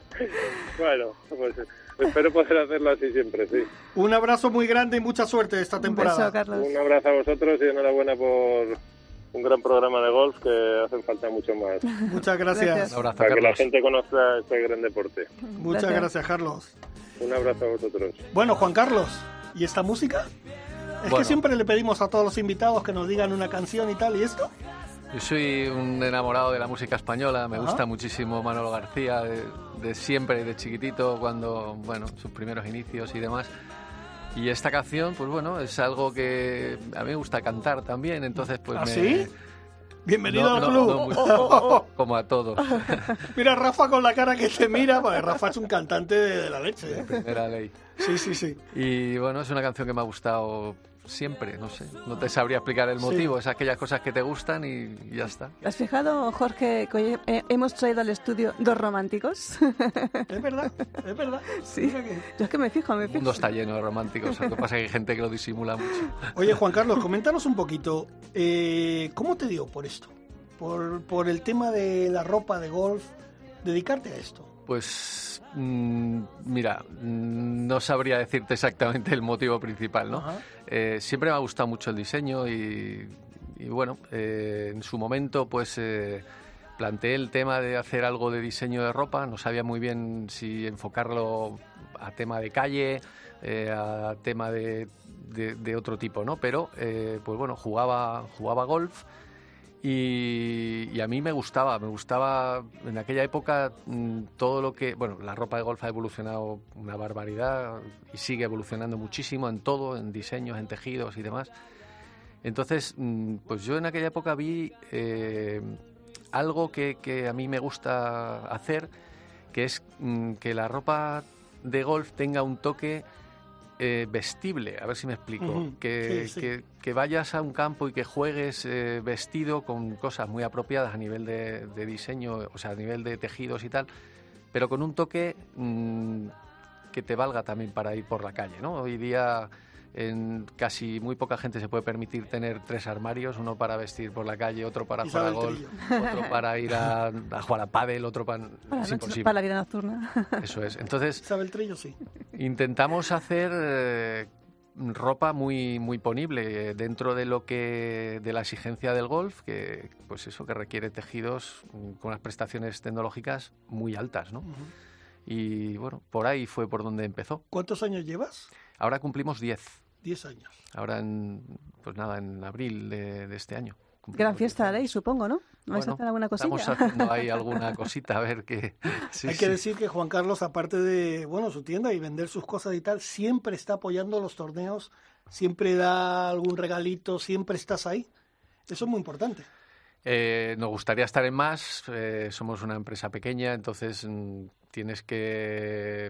[SPEAKER 7] Bueno, pues espero poder hacerlo así siempre, sí.
[SPEAKER 2] Un abrazo muy grande y mucha suerte esta
[SPEAKER 3] Un
[SPEAKER 2] temporada.
[SPEAKER 3] beso, Carlos.
[SPEAKER 7] Un abrazo a vosotros y enhorabuena por un gran programa de golf que hacen falta mucho más
[SPEAKER 2] Muchas gracias.
[SPEAKER 3] Gracias.
[SPEAKER 4] Un abrazo,
[SPEAKER 7] para que la
[SPEAKER 4] Carlos.
[SPEAKER 7] gente conozca este gran deporte.
[SPEAKER 2] Muchas gracias, Carlos.
[SPEAKER 7] Un abrazo a vosotros.
[SPEAKER 2] Bueno, Juan Carlos, ¿y esta música? Es
[SPEAKER 4] Bueno.
[SPEAKER 2] que siempre le pedimos a todos los invitados que nos digan una canción y tal, ¿y esto?
[SPEAKER 4] Yo soy un enamorado de la música española, me
[SPEAKER 2] Ajá.
[SPEAKER 4] gusta muchísimo Manolo García, de siempre, de chiquitito, cuando, bueno, sus primeros inicios y demás. Y esta canción, pues bueno, es algo que a mí me gusta cantar también, entonces pues
[SPEAKER 2] ¿Ah,
[SPEAKER 4] me...
[SPEAKER 2] sí? Bienvenido
[SPEAKER 4] No,
[SPEAKER 2] al
[SPEAKER 4] no,
[SPEAKER 2] club.
[SPEAKER 4] no mucho, como a todos.
[SPEAKER 2] Mira, Rafa con la cara que te mira, porque Rafa es un cantante de la leche, ¿eh?
[SPEAKER 4] Primera ley.
[SPEAKER 2] Sí.
[SPEAKER 4] Y bueno, es una canción que me ha gustado siempre, no sé, no te sabría explicar el motivo, es aquellas cosas que te gustan y ya está.
[SPEAKER 3] ¿Has fijado, Jorge, que hoy hemos traído al estudio dos románticos?
[SPEAKER 2] Es verdad.
[SPEAKER 3] Sí.
[SPEAKER 2] Mira que-
[SPEAKER 3] Yo es que me fijo.
[SPEAKER 4] El mundo está lleno de románticos, lo que pasa es que hay gente que lo disimula mucho.
[SPEAKER 2] Oye, Juan Carlos, coméntanos un poquito, ¿cómo te dio por esto? Por el tema de la ropa de golf, dedicarte a esto.
[SPEAKER 4] Pues mira, no sabría decirte exactamente el motivo principal, ¿no?
[SPEAKER 2] Ajá.
[SPEAKER 4] Siempre me ha gustado mucho el diseño y bueno, en su momento pues planteé el tema de hacer algo de diseño de ropa, no sabía muy bien si enfocarlo a tema de calle, a tema de otro tipo, ¿no? Pero pues bueno, jugaba golf. Y a mí me gustaba en aquella época todo lo que... Bueno, la ropa de golf ha evolucionado una barbaridad y sigue evolucionando muchísimo en todo, en diseños, en tejidos y demás. Entonces, pues yo en aquella época vi algo que a mí me gusta hacer, que es que la ropa de golf tenga un toque vestible, a ver si me explico.
[SPEAKER 2] Ujú, sí.
[SPEAKER 4] Que vayas a un campo y que juegues vestido con cosas muy apropiadas a nivel de diseño, o sea, a nivel de tejidos y tal, pero con un toque que te valga también para ir por la calle, ¿no? Hoy día en casi muy poca gente se puede permitir tener 3 armarios, uno para vestir por la calle, otro para
[SPEAKER 2] Y
[SPEAKER 4] jugar a
[SPEAKER 2] sabe el
[SPEAKER 4] golf,
[SPEAKER 2] trillo.
[SPEAKER 4] otro para ir a jugar a pádel, otro para... Es imposible.
[SPEAKER 3] Para la vida nocturna.
[SPEAKER 4] Eso es. Entonces,
[SPEAKER 2] ¿Sabe el trillo? Sí.
[SPEAKER 4] intentamos hacer ropa muy muy ponible dentro de lo que de la exigencia del golf, que pues eso, que requiere tejidos con unas prestaciones tecnológicas muy altas, ¿no?
[SPEAKER 2] Ujú.
[SPEAKER 4] Y bueno, por ahí fue por donde empezó.
[SPEAKER 2] ¿Cuántos años llevas?
[SPEAKER 4] Ahora cumplimos 10.
[SPEAKER 2] 10 años.
[SPEAKER 4] Ahora pues nada, en abril de este año. Cumplimos
[SPEAKER 3] Gran
[SPEAKER 4] 10
[SPEAKER 3] fiesta
[SPEAKER 4] años.
[SPEAKER 3] haréis, supongo, ¿no? ¿Vais a
[SPEAKER 4] Bueno,
[SPEAKER 3] hacer alguna cosilla?
[SPEAKER 4] estamos haciendo ahí alguna cosita, a ver qué... Sí,
[SPEAKER 2] Hay que
[SPEAKER 4] sí.
[SPEAKER 2] decir que Juan Carlos, aparte de su tienda y vender sus cosas y tal, siempre está apoyando los torneos, siempre da algún regalito, siempre estás ahí. Eso es muy importante.
[SPEAKER 4] Nos gustaría estar en más, somos una empresa pequeña, entonces tienes que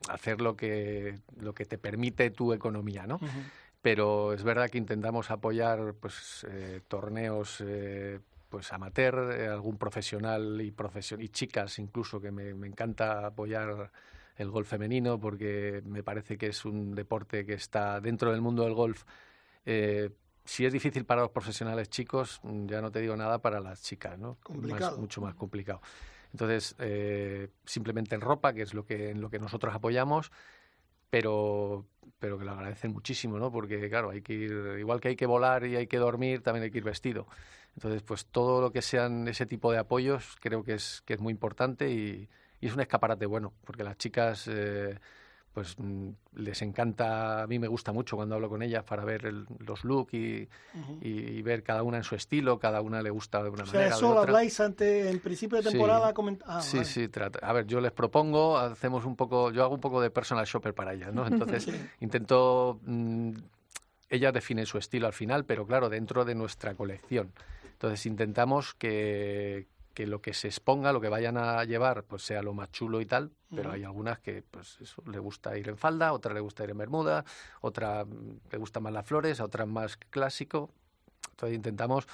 [SPEAKER 4] hacer lo que te permite tu economía, ¿no? Pero es verdad que intentamos apoyar pues torneos pues amateur, algún profesional y chicas incluso, que me encanta apoyar el golf femenino, porque me parece que es un deporte que está dentro del mundo del golf. Si es difícil para los profesionales chicos, ya no te digo nada para las chicas, ¿no? Mucho más complicado. Entonces, simplemente en ropa, que es en lo que nosotros apoyamos, pero que lo agradecen muchísimo, ¿no? Porque, claro, hay que ir, igual que hay que volar y hay que dormir, también hay que ir vestido. Entonces, pues todo lo que sean ese tipo de apoyos creo que es muy importante y es un escaparate bueno, porque las chicas pues les encanta, a mí me gusta mucho cuando hablo con ellas para ver los looks y ver cada una en su estilo, cada una le gusta de una manera.
[SPEAKER 2] O sea, ¿eso lo habláis en principio de temporada?
[SPEAKER 4] Sí,
[SPEAKER 2] vale.
[SPEAKER 4] sí, a ver, yo les propongo, yo hago un poco de personal shopper para ellas, ¿no? Entonces intento, ellas definen su estilo al final, pero claro, dentro de nuestra colección. Entonces intentamos que lo que se exponga, lo que vayan a llevar, pues sea lo más chulo y tal, pero hay algunas que pues eso, le gusta ir en falda, otra le gusta ir en bermuda, otra le gustan más las flores, a otras más clásico. Entonces intentamos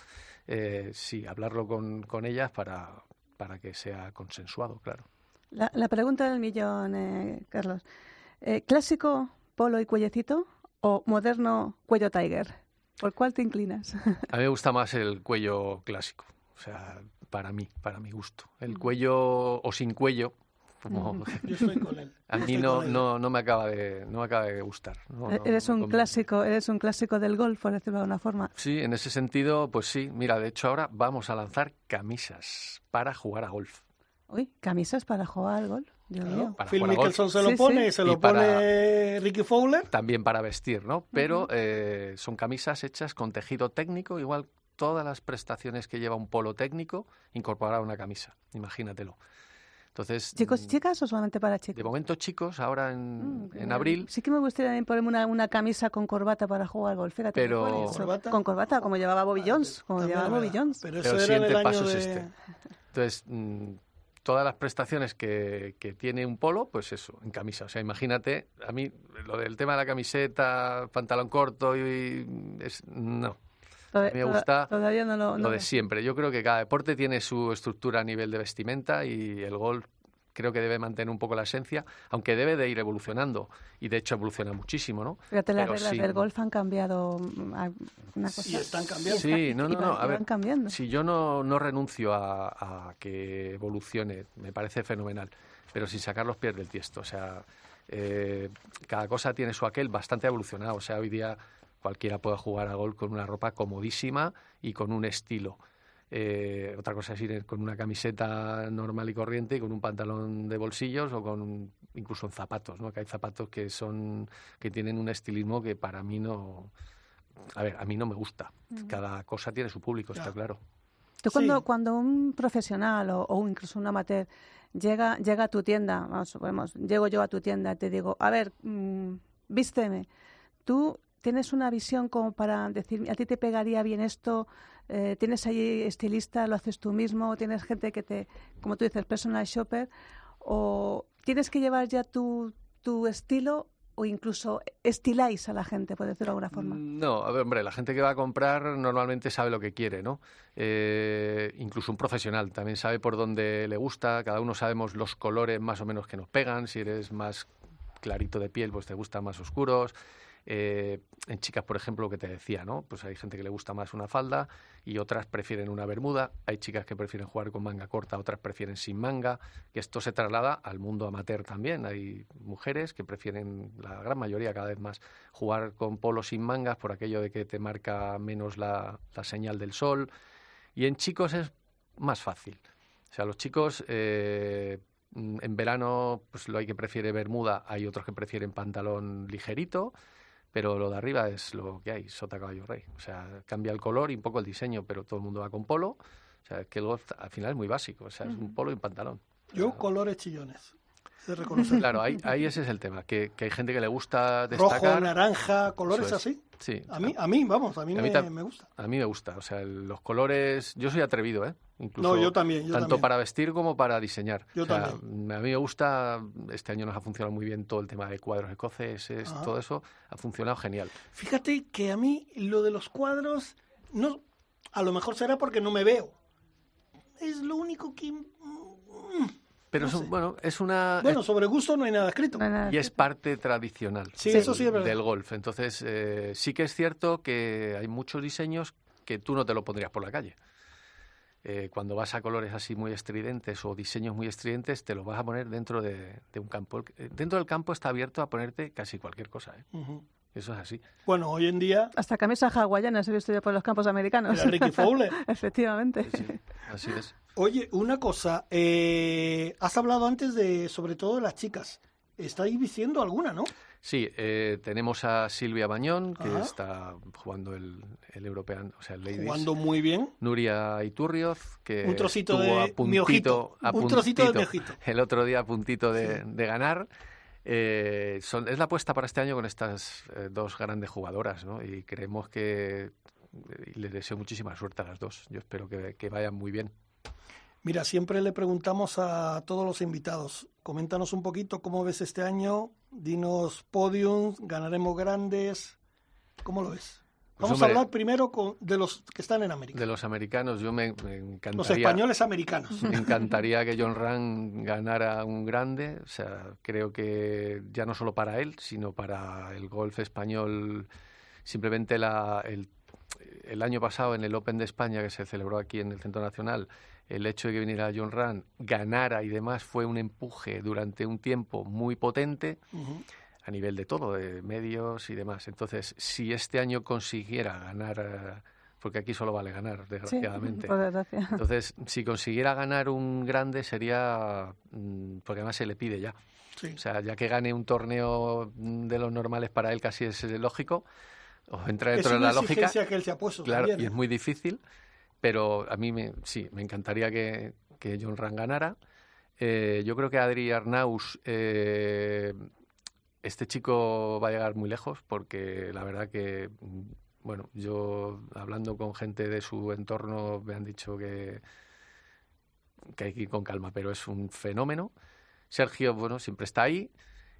[SPEAKER 4] hablarlo con ellas para que sea consensuado, claro.
[SPEAKER 3] La pregunta del millón, Carlos. ¿Clásico, polo y cuellecito o moderno, cuello tiger? ¿Por cuál te inclinas?
[SPEAKER 4] A mí me gusta más el cuello clásico, o sea, para mi gusto. El cuello o sin cuello, como
[SPEAKER 2] yo estoy con él.
[SPEAKER 4] A mí no me acaba de gustar.
[SPEAKER 3] Eres un clásico del golf, por decirlo de alguna forma.
[SPEAKER 4] Sí, en ese sentido, pues sí. Mira, de hecho ahora vamos a lanzar camisas para jugar a golf.
[SPEAKER 3] Uy, camisas para jugar al golf. Dios mío.
[SPEAKER 2] Phil Mickelson se lo pone, se lo pone Ricky Fowler.
[SPEAKER 4] También para vestir, ¿no? Pero son camisas hechas con tejido técnico, igual todas las prestaciones que lleva un polo técnico, incorporar una camisa, imagínatelo. Entonces,
[SPEAKER 3] ¿Chicos y chicas o solamente para chicos?
[SPEAKER 4] De momento chicos, ahora en abril.
[SPEAKER 3] Sí que me gustaría ponerme una camisa con corbata para jugar al golf, fíjate.
[SPEAKER 4] Pero
[SPEAKER 3] con corbata, como llevaba Bobby Jones.
[SPEAKER 4] Pero eso era en el año de... Entonces, todas las prestaciones que tiene un polo, pues eso, en camisa. O sea, imagínate, a mí lo del tema de la camiseta, pantalón corto no. A mí me gusta lo de siempre. Yo creo que cada deporte tiene su estructura a nivel de vestimenta y el golf creo que debe mantener un poco la esencia, aunque debe de ir evolucionando. Y de hecho evoluciona muchísimo, ¿no?
[SPEAKER 3] Fíjate, las reglas del golf han cambiado una cosa.
[SPEAKER 2] Sí, están cambiando.
[SPEAKER 4] Sí, no. A ver,
[SPEAKER 3] cambiando.
[SPEAKER 4] Si yo no renuncio a que evolucione, me parece fenomenal. Pero sin sacar los pies del tiesto. O sea, cada cosa tiene su aquel bastante evolucionado. O sea, hoy día cualquiera puede jugar a golf con una ropa comodísima y con un estilo. Otra cosa es ir con una camiseta normal y corriente y con un pantalón de bolsillos o incluso en zapatos, ¿no? Que hay zapatos que tienen un estilismo que para mí a mí no me gusta. Cada cosa tiene su público, está claro.
[SPEAKER 3] Tú cuando un profesional o incluso un amateur llega a tu tienda, llego yo a tu tienda y te digo, a ver, vísteme, tú ¿tienes una visión como para decir, a ti te pegaría bien esto? ¿Tienes allí estilista, lo haces tú mismo? ¿Tienes gente que como tú dices, personal shopper? ¿O tienes que llevar ya tu estilo o incluso estiláis a la gente, por decirlo de alguna forma?
[SPEAKER 4] No, a ver, hombre, la gente que va a comprar normalmente sabe lo que quiere, ¿no? Incluso un profesional también sabe por dónde le gusta. Cada uno sabemos los colores más o menos que nos pegan. Si eres más clarito de piel, pues te gustan más oscuros. En chicas, por ejemplo, lo que te decía, ¿no? Pues hay gente que le gusta más una falda y otras prefieren una bermuda. Hay chicas que prefieren jugar con manga corta, otras prefieren sin manga. Y esto se traslada al mundo amateur también. Hay mujeres que prefieren, la gran mayoría cada vez más, jugar con polos sin mangas por aquello de que te marca menos la señal del sol. Y en chicos es más fácil. O sea, los chicos en verano pues hay que prefiere bermuda, hay otros que prefieren pantalón ligerito. Pero lo de arriba es lo que hay, sota, caballo, rey. O sea, cambia el color y un poco el diseño, pero todo el mundo va con polo. O sea, es que el golf al final es muy básico. O sea, es un polo y un pantalón.
[SPEAKER 2] Yo, colores chillones. Se reconoce.
[SPEAKER 4] Claro, ahí ese es el tema. Que hay gente que le gusta destacar.
[SPEAKER 2] Rojo, naranja, colores así.
[SPEAKER 4] Sí.
[SPEAKER 2] A mí me gusta.
[SPEAKER 4] A mí me gusta. O sea, los colores... Yo soy atrevido, ¿eh? Incluso
[SPEAKER 2] No, yo también.
[SPEAKER 4] tanto para vestir como para diseñar.
[SPEAKER 2] Yo
[SPEAKER 4] o sea,
[SPEAKER 2] también.
[SPEAKER 4] A mí me gusta... Este año nos ha funcionado muy bien todo el tema de cuadros escoceses, todo eso. Ha funcionado genial.
[SPEAKER 2] Fíjate que a mí lo de los cuadros... no, a lo mejor será porque no me veo. Es lo único que...
[SPEAKER 4] Pero
[SPEAKER 2] no sé.
[SPEAKER 4] bueno, es una...
[SPEAKER 2] Bueno, sobre gusto no hay nada escrito.
[SPEAKER 3] No hay nada
[SPEAKER 4] Y es parte tradicional
[SPEAKER 2] Sí, eso sí es verdad.
[SPEAKER 4] del golf. Entonces, sí que es cierto que hay muchos diseños que tú no te lo pondrías por la calle. Cuando vas a colores así muy estridentes o diseños muy estridentes, te los vas a poner dentro de un campo. Dentro del campo está abierto a ponerte casi cualquier cosa, ¿eh?
[SPEAKER 2] Ujú.
[SPEAKER 4] Eso es así.
[SPEAKER 2] Bueno, hoy en día...
[SPEAKER 3] Hasta camisas hawaianas he visto yo por los campos americanos.
[SPEAKER 2] Era Ricky Fowler.
[SPEAKER 3] Efectivamente.
[SPEAKER 4] Sí, así es.
[SPEAKER 2] Oye, una cosa. Has hablado antes sobre todo de las chicas. Estáis vistiendo alguna, ¿no?
[SPEAKER 4] Sí, tenemos a Silvia Bañón, que
[SPEAKER 2] Ajá.
[SPEAKER 4] está jugando el European, o sea, el Ladies.
[SPEAKER 2] Jugando muy bien.
[SPEAKER 4] Nuria Iturrioz, que
[SPEAKER 2] Un trocito
[SPEAKER 4] estuvo
[SPEAKER 2] de
[SPEAKER 4] a puntito,
[SPEAKER 2] mi ojito. Un trocito de mi ojito.
[SPEAKER 4] el otro día a puntito de ganar. Es la apuesta para este año con estas dos grandes jugadoras, ¿no? Y creemos que y les deseo muchísima suerte a las dos. Yo espero que vayan muy bien.
[SPEAKER 2] Mira, siempre le preguntamos a todos los invitados, coméntanos un poquito cómo ves este año, dinos podiums, ganaremos grandes, ¿cómo lo ves?
[SPEAKER 4] Pues,
[SPEAKER 2] Vamos
[SPEAKER 4] hombre,
[SPEAKER 2] a hablar primero de los que están en América,
[SPEAKER 4] de los americanos, yo me encantaría...
[SPEAKER 2] los españoles americanos.
[SPEAKER 4] Me encantaría que John Ram ganara un grande. O sea, creo que ya no solo para él, sino para el golf español. Simplemente el año pasado en el Open de España, que se celebró aquí en el Centro Nacional, el hecho de que viniera John Ram, ganara y demás, fue un empuje durante un tiempo muy potente.
[SPEAKER 2] Ujú.
[SPEAKER 4] A nivel de todo, de medios y demás. Entonces, si este año consiguiera ganar, porque aquí solo vale ganar, desgraciadamente.
[SPEAKER 3] Sí, por desgracia.
[SPEAKER 4] Entonces, si consiguiera ganar un grande sería, porque además se le pide ya.
[SPEAKER 2] Sí.
[SPEAKER 4] O sea, ya que gane un torneo de los normales para él casi es lógico, o entra dentro de la lógica.
[SPEAKER 2] Es una exigencia que él se ha puesto
[SPEAKER 4] Claro,
[SPEAKER 2] también,
[SPEAKER 4] y es muy difícil, pero a mí sí, me encantaría que John Ram ganara. Yo creo que Adri Arnaus... este chico va a llegar muy lejos porque la verdad que, bueno, yo hablando con gente de su entorno me han dicho que hay que ir con calma, pero es un fenómeno. Sergio, bueno, siempre está ahí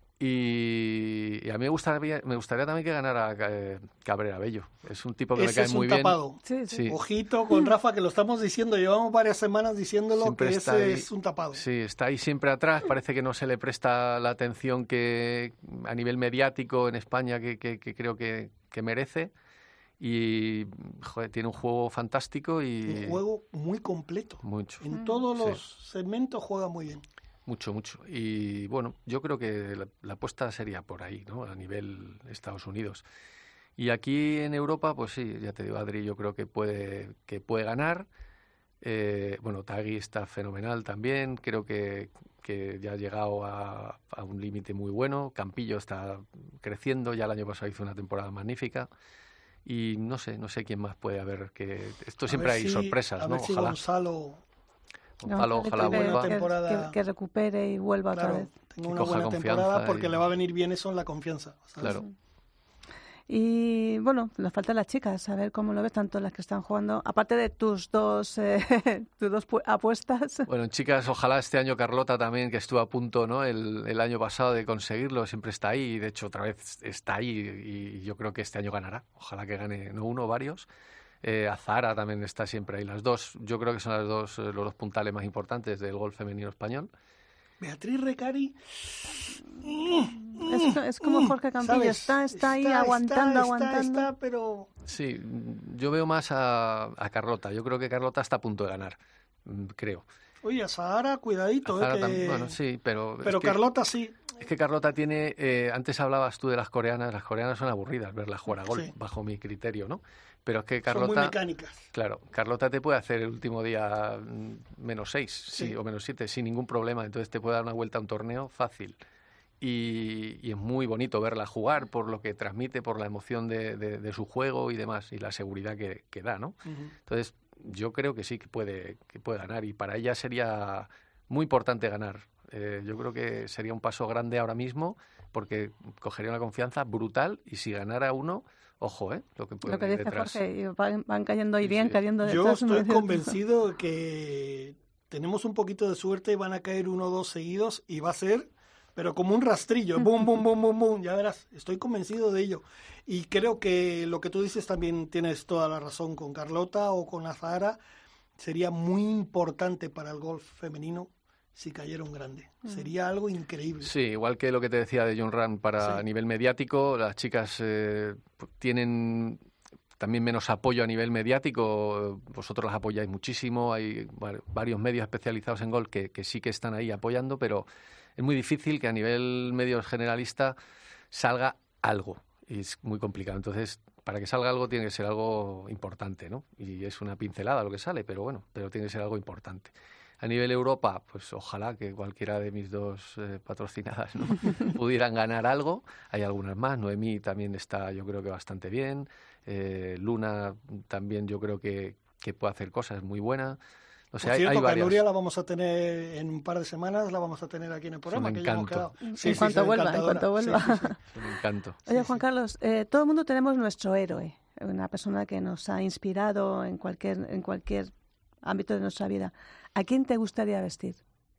[SPEAKER 4] y a mí me gustaría también que ganara Cabrera Bello. Es un tipo que
[SPEAKER 2] Ese
[SPEAKER 4] me cae
[SPEAKER 2] es
[SPEAKER 4] muy
[SPEAKER 2] un
[SPEAKER 4] bien.
[SPEAKER 2] tapado.
[SPEAKER 3] Sí, sí.
[SPEAKER 4] Sí.
[SPEAKER 2] Ojito con Rafa, que lo estamos diciendo, llevamos varias semanas diciéndolo,
[SPEAKER 4] Siempre
[SPEAKER 2] que
[SPEAKER 4] está
[SPEAKER 2] ese
[SPEAKER 4] ahí.
[SPEAKER 2] es un tapado.
[SPEAKER 4] Sí, está ahí siempre atrás, parece que no se le presta la atención que a nivel mediático en España que creo que merece y joder, tiene un juego fantástico y
[SPEAKER 2] Un juego muy completo.
[SPEAKER 4] mucho,
[SPEAKER 2] En todos
[SPEAKER 4] Sí.
[SPEAKER 2] los segmentos juega muy bien.
[SPEAKER 4] mucho y bueno, yo creo que la apuesta sería por ahí, ¿no? A nivel Estados Unidos. Y aquí en Europa, pues sí, ya te digo, Adri, yo creo que puede ganar. Bueno, Tagui está fenomenal también. Creo que ya ha llegado a un límite muy bueno. Campillo está creciendo. Ya el año pasado hizo una temporada magnífica. Y no sé quién más puede haber. Que esto siempre hay sorpresas,
[SPEAKER 2] a
[SPEAKER 4] ¿no?
[SPEAKER 2] ver si
[SPEAKER 4] Ojalá.
[SPEAKER 2] Gonzalo
[SPEAKER 4] Ojalá vuelva.
[SPEAKER 2] temporada.
[SPEAKER 3] Que recupere y vuelva otra
[SPEAKER 2] claro,
[SPEAKER 3] vez.
[SPEAKER 2] tenga
[SPEAKER 4] Que
[SPEAKER 2] una
[SPEAKER 4] coja
[SPEAKER 2] buena
[SPEAKER 4] confianza
[SPEAKER 2] temporada porque
[SPEAKER 4] y-
[SPEAKER 2] le va a venir bien eso en la confianza. ¿sabes?
[SPEAKER 4] Claro.
[SPEAKER 3] Y bueno, nos faltan las chicas, a ver cómo lo ves, tanto las que están jugando, aparte de tus dos apuestas.
[SPEAKER 4] Bueno, chicas, ojalá este año Carlota también, que estuvo a punto, ¿no? El año pasado de conseguirlo, siempre está ahí, y de hecho otra vez está ahí y yo creo que este año ganará. Ojalá que gane, no uno, varios. Azara también está siempre ahí. Las dos, yo creo que son los dos puntales más importantes del golf femenino español.
[SPEAKER 2] Beatriz Recari
[SPEAKER 3] Es como Jorge Campillo,
[SPEAKER 2] ¿sabes?
[SPEAKER 3] está ahí aguantando.
[SPEAKER 2] Está, pero
[SPEAKER 4] Sí, yo veo más a Carlota. Yo creo que Carlota está a punto de ganar, creo.
[SPEAKER 2] oye, a Sahara, cuidadito,
[SPEAKER 4] Azara
[SPEAKER 2] que...
[SPEAKER 4] también, bueno, sí, pero
[SPEAKER 2] Pero Carlota sí.
[SPEAKER 4] Es que Carlota tiene, antes hablabas tú de las coreanas son aburridas verlas jugar a golf,
[SPEAKER 2] Sí.
[SPEAKER 4] bajo mi criterio, ¿no? Pero es que
[SPEAKER 2] Son muy
[SPEAKER 4] Carlota,
[SPEAKER 2] mecánicas.
[SPEAKER 4] claro, Carlota te puede hacer el último día -6
[SPEAKER 2] Sí.
[SPEAKER 4] o -7 sin ningún problema, entonces te puede dar una vuelta a un torneo fácil. Y es muy bonito verla jugar por lo que transmite, por la emoción de su juego y demás, y la seguridad que da, ¿no?
[SPEAKER 2] Ujú.
[SPEAKER 4] Entonces, yo creo que sí que puede ganar, y para ella sería muy importante ganar Yo creo que sería un paso grande ahora mismo porque cogería una confianza brutal y si ganara uno, ojo, lo que puede venir detrás.
[SPEAKER 3] Lo que dice Jorge, van cayendo, irían cayendo detrás.
[SPEAKER 2] Yo estoy convencido que tenemos un poquito de suerte y van a caer 1 o 2 seguidos y va a ser, pero como un rastrillo, boom, boom, boom, boom, boom, ya verás, estoy convencido de ello. Y creo que lo que tú dices también tienes toda la razón con Carlota o con Azahara, sería muy importante para el golf femenino si cayera un grande. Sería algo increíble.
[SPEAKER 4] Sí, igual que lo que te decía de Jon Rahm a nivel mediático, las chicas tienen también menos apoyo a nivel mediático. Vosotros las apoyáis muchísimo, hay varios medios especializados en golf que sí que están ahí apoyando, pero es muy difícil que a nivel medio generalista salga algo. Y es muy complicado. Entonces, para que salga algo tiene que ser algo importante, ¿no? Y es una pincelada lo que sale, pero bueno, tiene que ser algo importante. A nivel Europa, pues ojalá que cualquiera de mis 2 patrocinadas, ¿no? pudieran ganar algo. Hay algunas más. Noemí también está, yo creo que bastante bien. Luna también yo creo que puede hacer cosas muy buenas. O sea,
[SPEAKER 2] por cierto,
[SPEAKER 4] hay varias.
[SPEAKER 2] que Nuria la vamos a tener en un par de semanas, la vamos a tener aquí en el programa.
[SPEAKER 4] Es un encanto.
[SPEAKER 3] En cuanto vuelva.
[SPEAKER 2] Sí.
[SPEAKER 4] Un encanto.
[SPEAKER 3] Oye, Juan Carlos, todo el mundo tenemos nuestro héroe, una persona que nos ha inspirado en cualquier ámbito de nuestra vida. ¿A quién te gustaría vestir?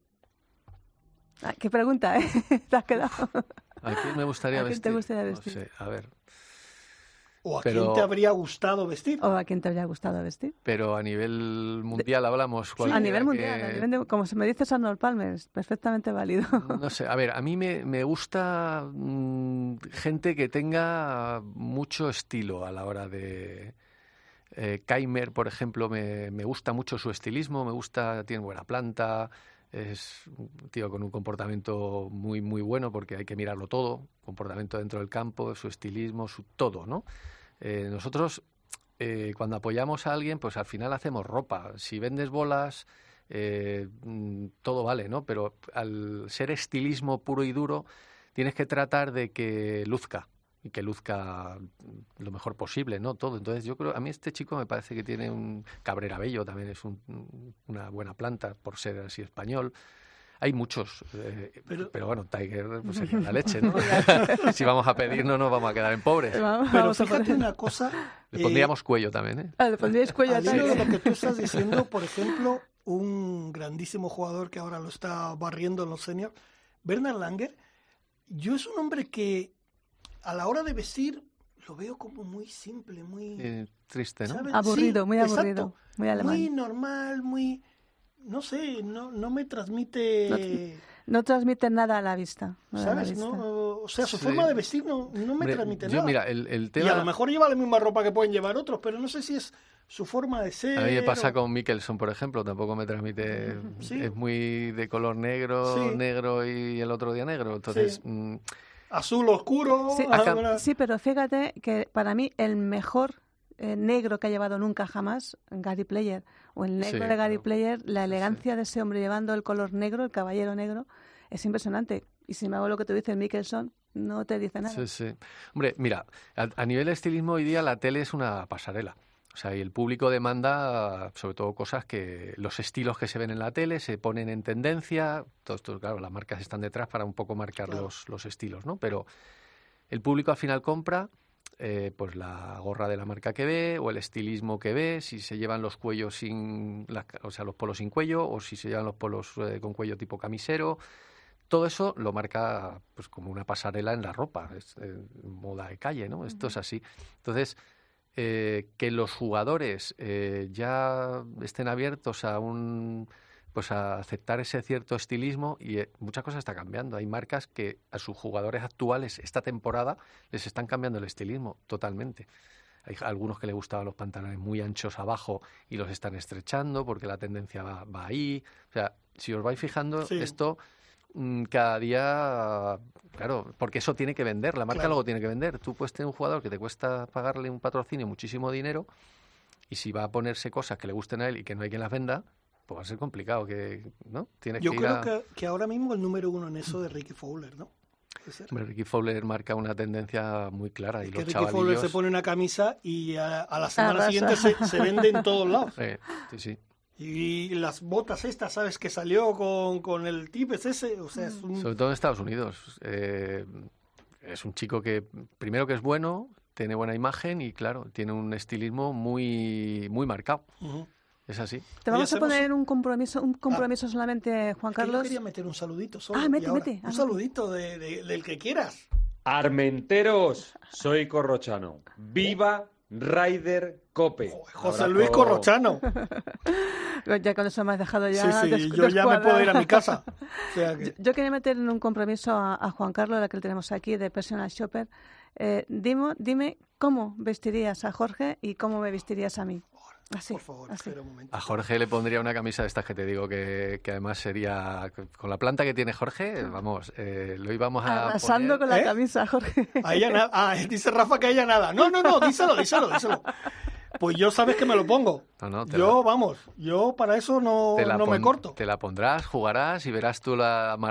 [SPEAKER 3] ¿Qué pregunta, Te has quedado.
[SPEAKER 4] ¿A quién me gustaría vestir?
[SPEAKER 3] ¿A quién te gustaría vestir?
[SPEAKER 4] No sé, a ver.
[SPEAKER 2] ¿O a quién te habría gustado vestir?
[SPEAKER 3] ¿O a quién te habría gustado vestir?
[SPEAKER 4] Pero a nivel mundial hablamos.
[SPEAKER 3] A nivel mundial, como se me dice Arnold Palmer, es perfectamente válido.
[SPEAKER 4] No sé, a ver, a mí me gusta gente que tenga mucho estilo a la hora de... Keimer, por ejemplo, me gusta mucho su estilismo, tiene buena planta, es un tío con un comportamiento muy, muy bueno porque hay que mirarlo todo, comportamiento dentro del campo, su estilismo, su todo, ¿no? Nosotros, cuando apoyamos a alguien, pues al final hacemos ropa. Si vendes bolas, todo vale, ¿no? Pero al ser estilismo puro y duro, tienes que tratar de que luzca. Y que luzca lo mejor posible, ¿no? Todo. Entonces yo creo, a mí este chico me parece que tiene un Cabrera Bello, también es una buena planta por ser así español. Hay muchos, pero bueno, Tiger pues sería la leche, ¿no? Si vamos a pedir, no nos vamos a quedar en pobres.
[SPEAKER 2] Pero fíjate una cosa...
[SPEAKER 4] Le pondríamos cuello también, ¿eh?
[SPEAKER 3] Le pondríais cuello a
[SPEAKER 2] Tiger. Lo que tú estás diciendo, por ejemplo, un grandísimo jugador que ahora lo está barriendo en los seniors, Bernard Langer, yo es un hombre que a la hora de vestir lo veo como muy simple, muy...
[SPEAKER 4] triste, ¿no?
[SPEAKER 3] ¿Sabes? Aburrido,
[SPEAKER 2] sí,
[SPEAKER 3] muy aburrido,
[SPEAKER 2] exacto.
[SPEAKER 3] muy alemán.
[SPEAKER 2] Muy normal, muy... No sé, no me transmite...
[SPEAKER 3] No transmite nada a la vista.
[SPEAKER 2] ¿Sabes? ¿No? O sea, su forma de vestir no me transmite nada.
[SPEAKER 4] Mira, el tema...
[SPEAKER 2] Y a lo mejor lleva la misma ropa que pueden llevar otros, pero no sé si es su forma de ser...
[SPEAKER 4] A mí me pasa con Mickelson, por ejemplo, tampoco me transmite...
[SPEAKER 2] ¿Sí?
[SPEAKER 4] Es muy de color negro, negro y el otro día negro, entonces...
[SPEAKER 2] Sí. Azul oscuro...
[SPEAKER 3] Sí, pero fíjate que para mí el mejor negro que ha llevado nunca jamás, Gary Player, o el negro de Gary Player, la elegancia de ese hombre llevando el color negro, el caballero negro, es impresionante. Y si me hago lo que te dice Mickelson, no te dice nada.
[SPEAKER 4] Sí. Hombre, mira, a nivel de estilismo hoy día la tele es una pasarela. O sea, y el público demanda sobre todo cosas que los estilos que se ven en la tele se ponen en tendencia. Todo esto, claro, las marcas están detrás para un poco marcar los estilos, ¿no? Pero el público al final compra pues la gorra de la marca que ve o el estilismo que ve, si se llevan los cuellos los polos sin cuello o si se llevan los polos con cuello tipo camisero. Todo eso lo marca pues como una pasarela en la ropa, es moda de calle, ¿no? Esto es así. Entonces, que los jugadores ya estén abiertos a a aceptar ese cierto estilismo y muchas cosas está cambiando. Hay marcas que a sus jugadores actuales esta temporada les están cambiando el estilismo totalmente. Hay algunos que les gustaban los pantalones muy anchos abajo y los están estrechando porque la tendencia va ahí. O sea, si os vais fijando, esto cada día, claro, porque eso tiene que vender, la marca luego tiene que vender. Tú puedes tener un jugador que te cuesta pagarle un patrocinio muchísimo dinero y si va a ponerse cosas que le gusten a él y que no hay quien las venda, pues va a ser complicado, ¿no?
[SPEAKER 2] Yo creo que ahora mismo el número 1 en eso de Ricky Fowler, ¿no?
[SPEAKER 4] Hombre, Ricky Fowler marca una tendencia muy clara. Y los
[SPEAKER 2] Ricky Fowler se pone una camisa y a la semana siguiente se vende en todos lados.
[SPEAKER 4] Sí.
[SPEAKER 2] Y las botas estas, ¿sabes? Que salió con el Tipex ese, o sea, es un...
[SPEAKER 4] Sobre todo en Estados Unidos. Es un chico que, primero que es bueno, tiene buena imagen y, claro, tiene un estilismo muy, muy marcado. Es así.
[SPEAKER 3] Te vamos a poner un compromiso solamente, Juan Carlos.
[SPEAKER 2] Yo quería meter un saludito solo.
[SPEAKER 3] Mete.
[SPEAKER 2] Un saludito del que quieras.
[SPEAKER 8] Armenteros, soy Corrochano. ¡Viva Ryder Cope!
[SPEAKER 2] José Luis Corrochano.
[SPEAKER 3] Ya con eso me has dejado ya.
[SPEAKER 2] Sí, yo ya me puedo ir a mi casa. O sea que...
[SPEAKER 3] yo quería meter en un compromiso a Juan Carlos, la que le tenemos aquí, de Personal Shopper. Dime cómo vestirías a Jorge y cómo me vestirías a mí. Así,
[SPEAKER 2] por favor,
[SPEAKER 3] así.
[SPEAKER 2] espera un momento.
[SPEAKER 4] A Jorge le pondría una camisa de estas que te digo que además sería... Con la planta que tiene Jorge, vamos, lo íbamos a
[SPEAKER 3] arrasando
[SPEAKER 4] poner...
[SPEAKER 3] con la camisa, Jorge.
[SPEAKER 2] A ella dice Rafa que a ella nada. No, díselo. Pues yo sabes que me lo pongo. Yo para eso no me corto.
[SPEAKER 4] Te la pondrás, jugarás y verás tú la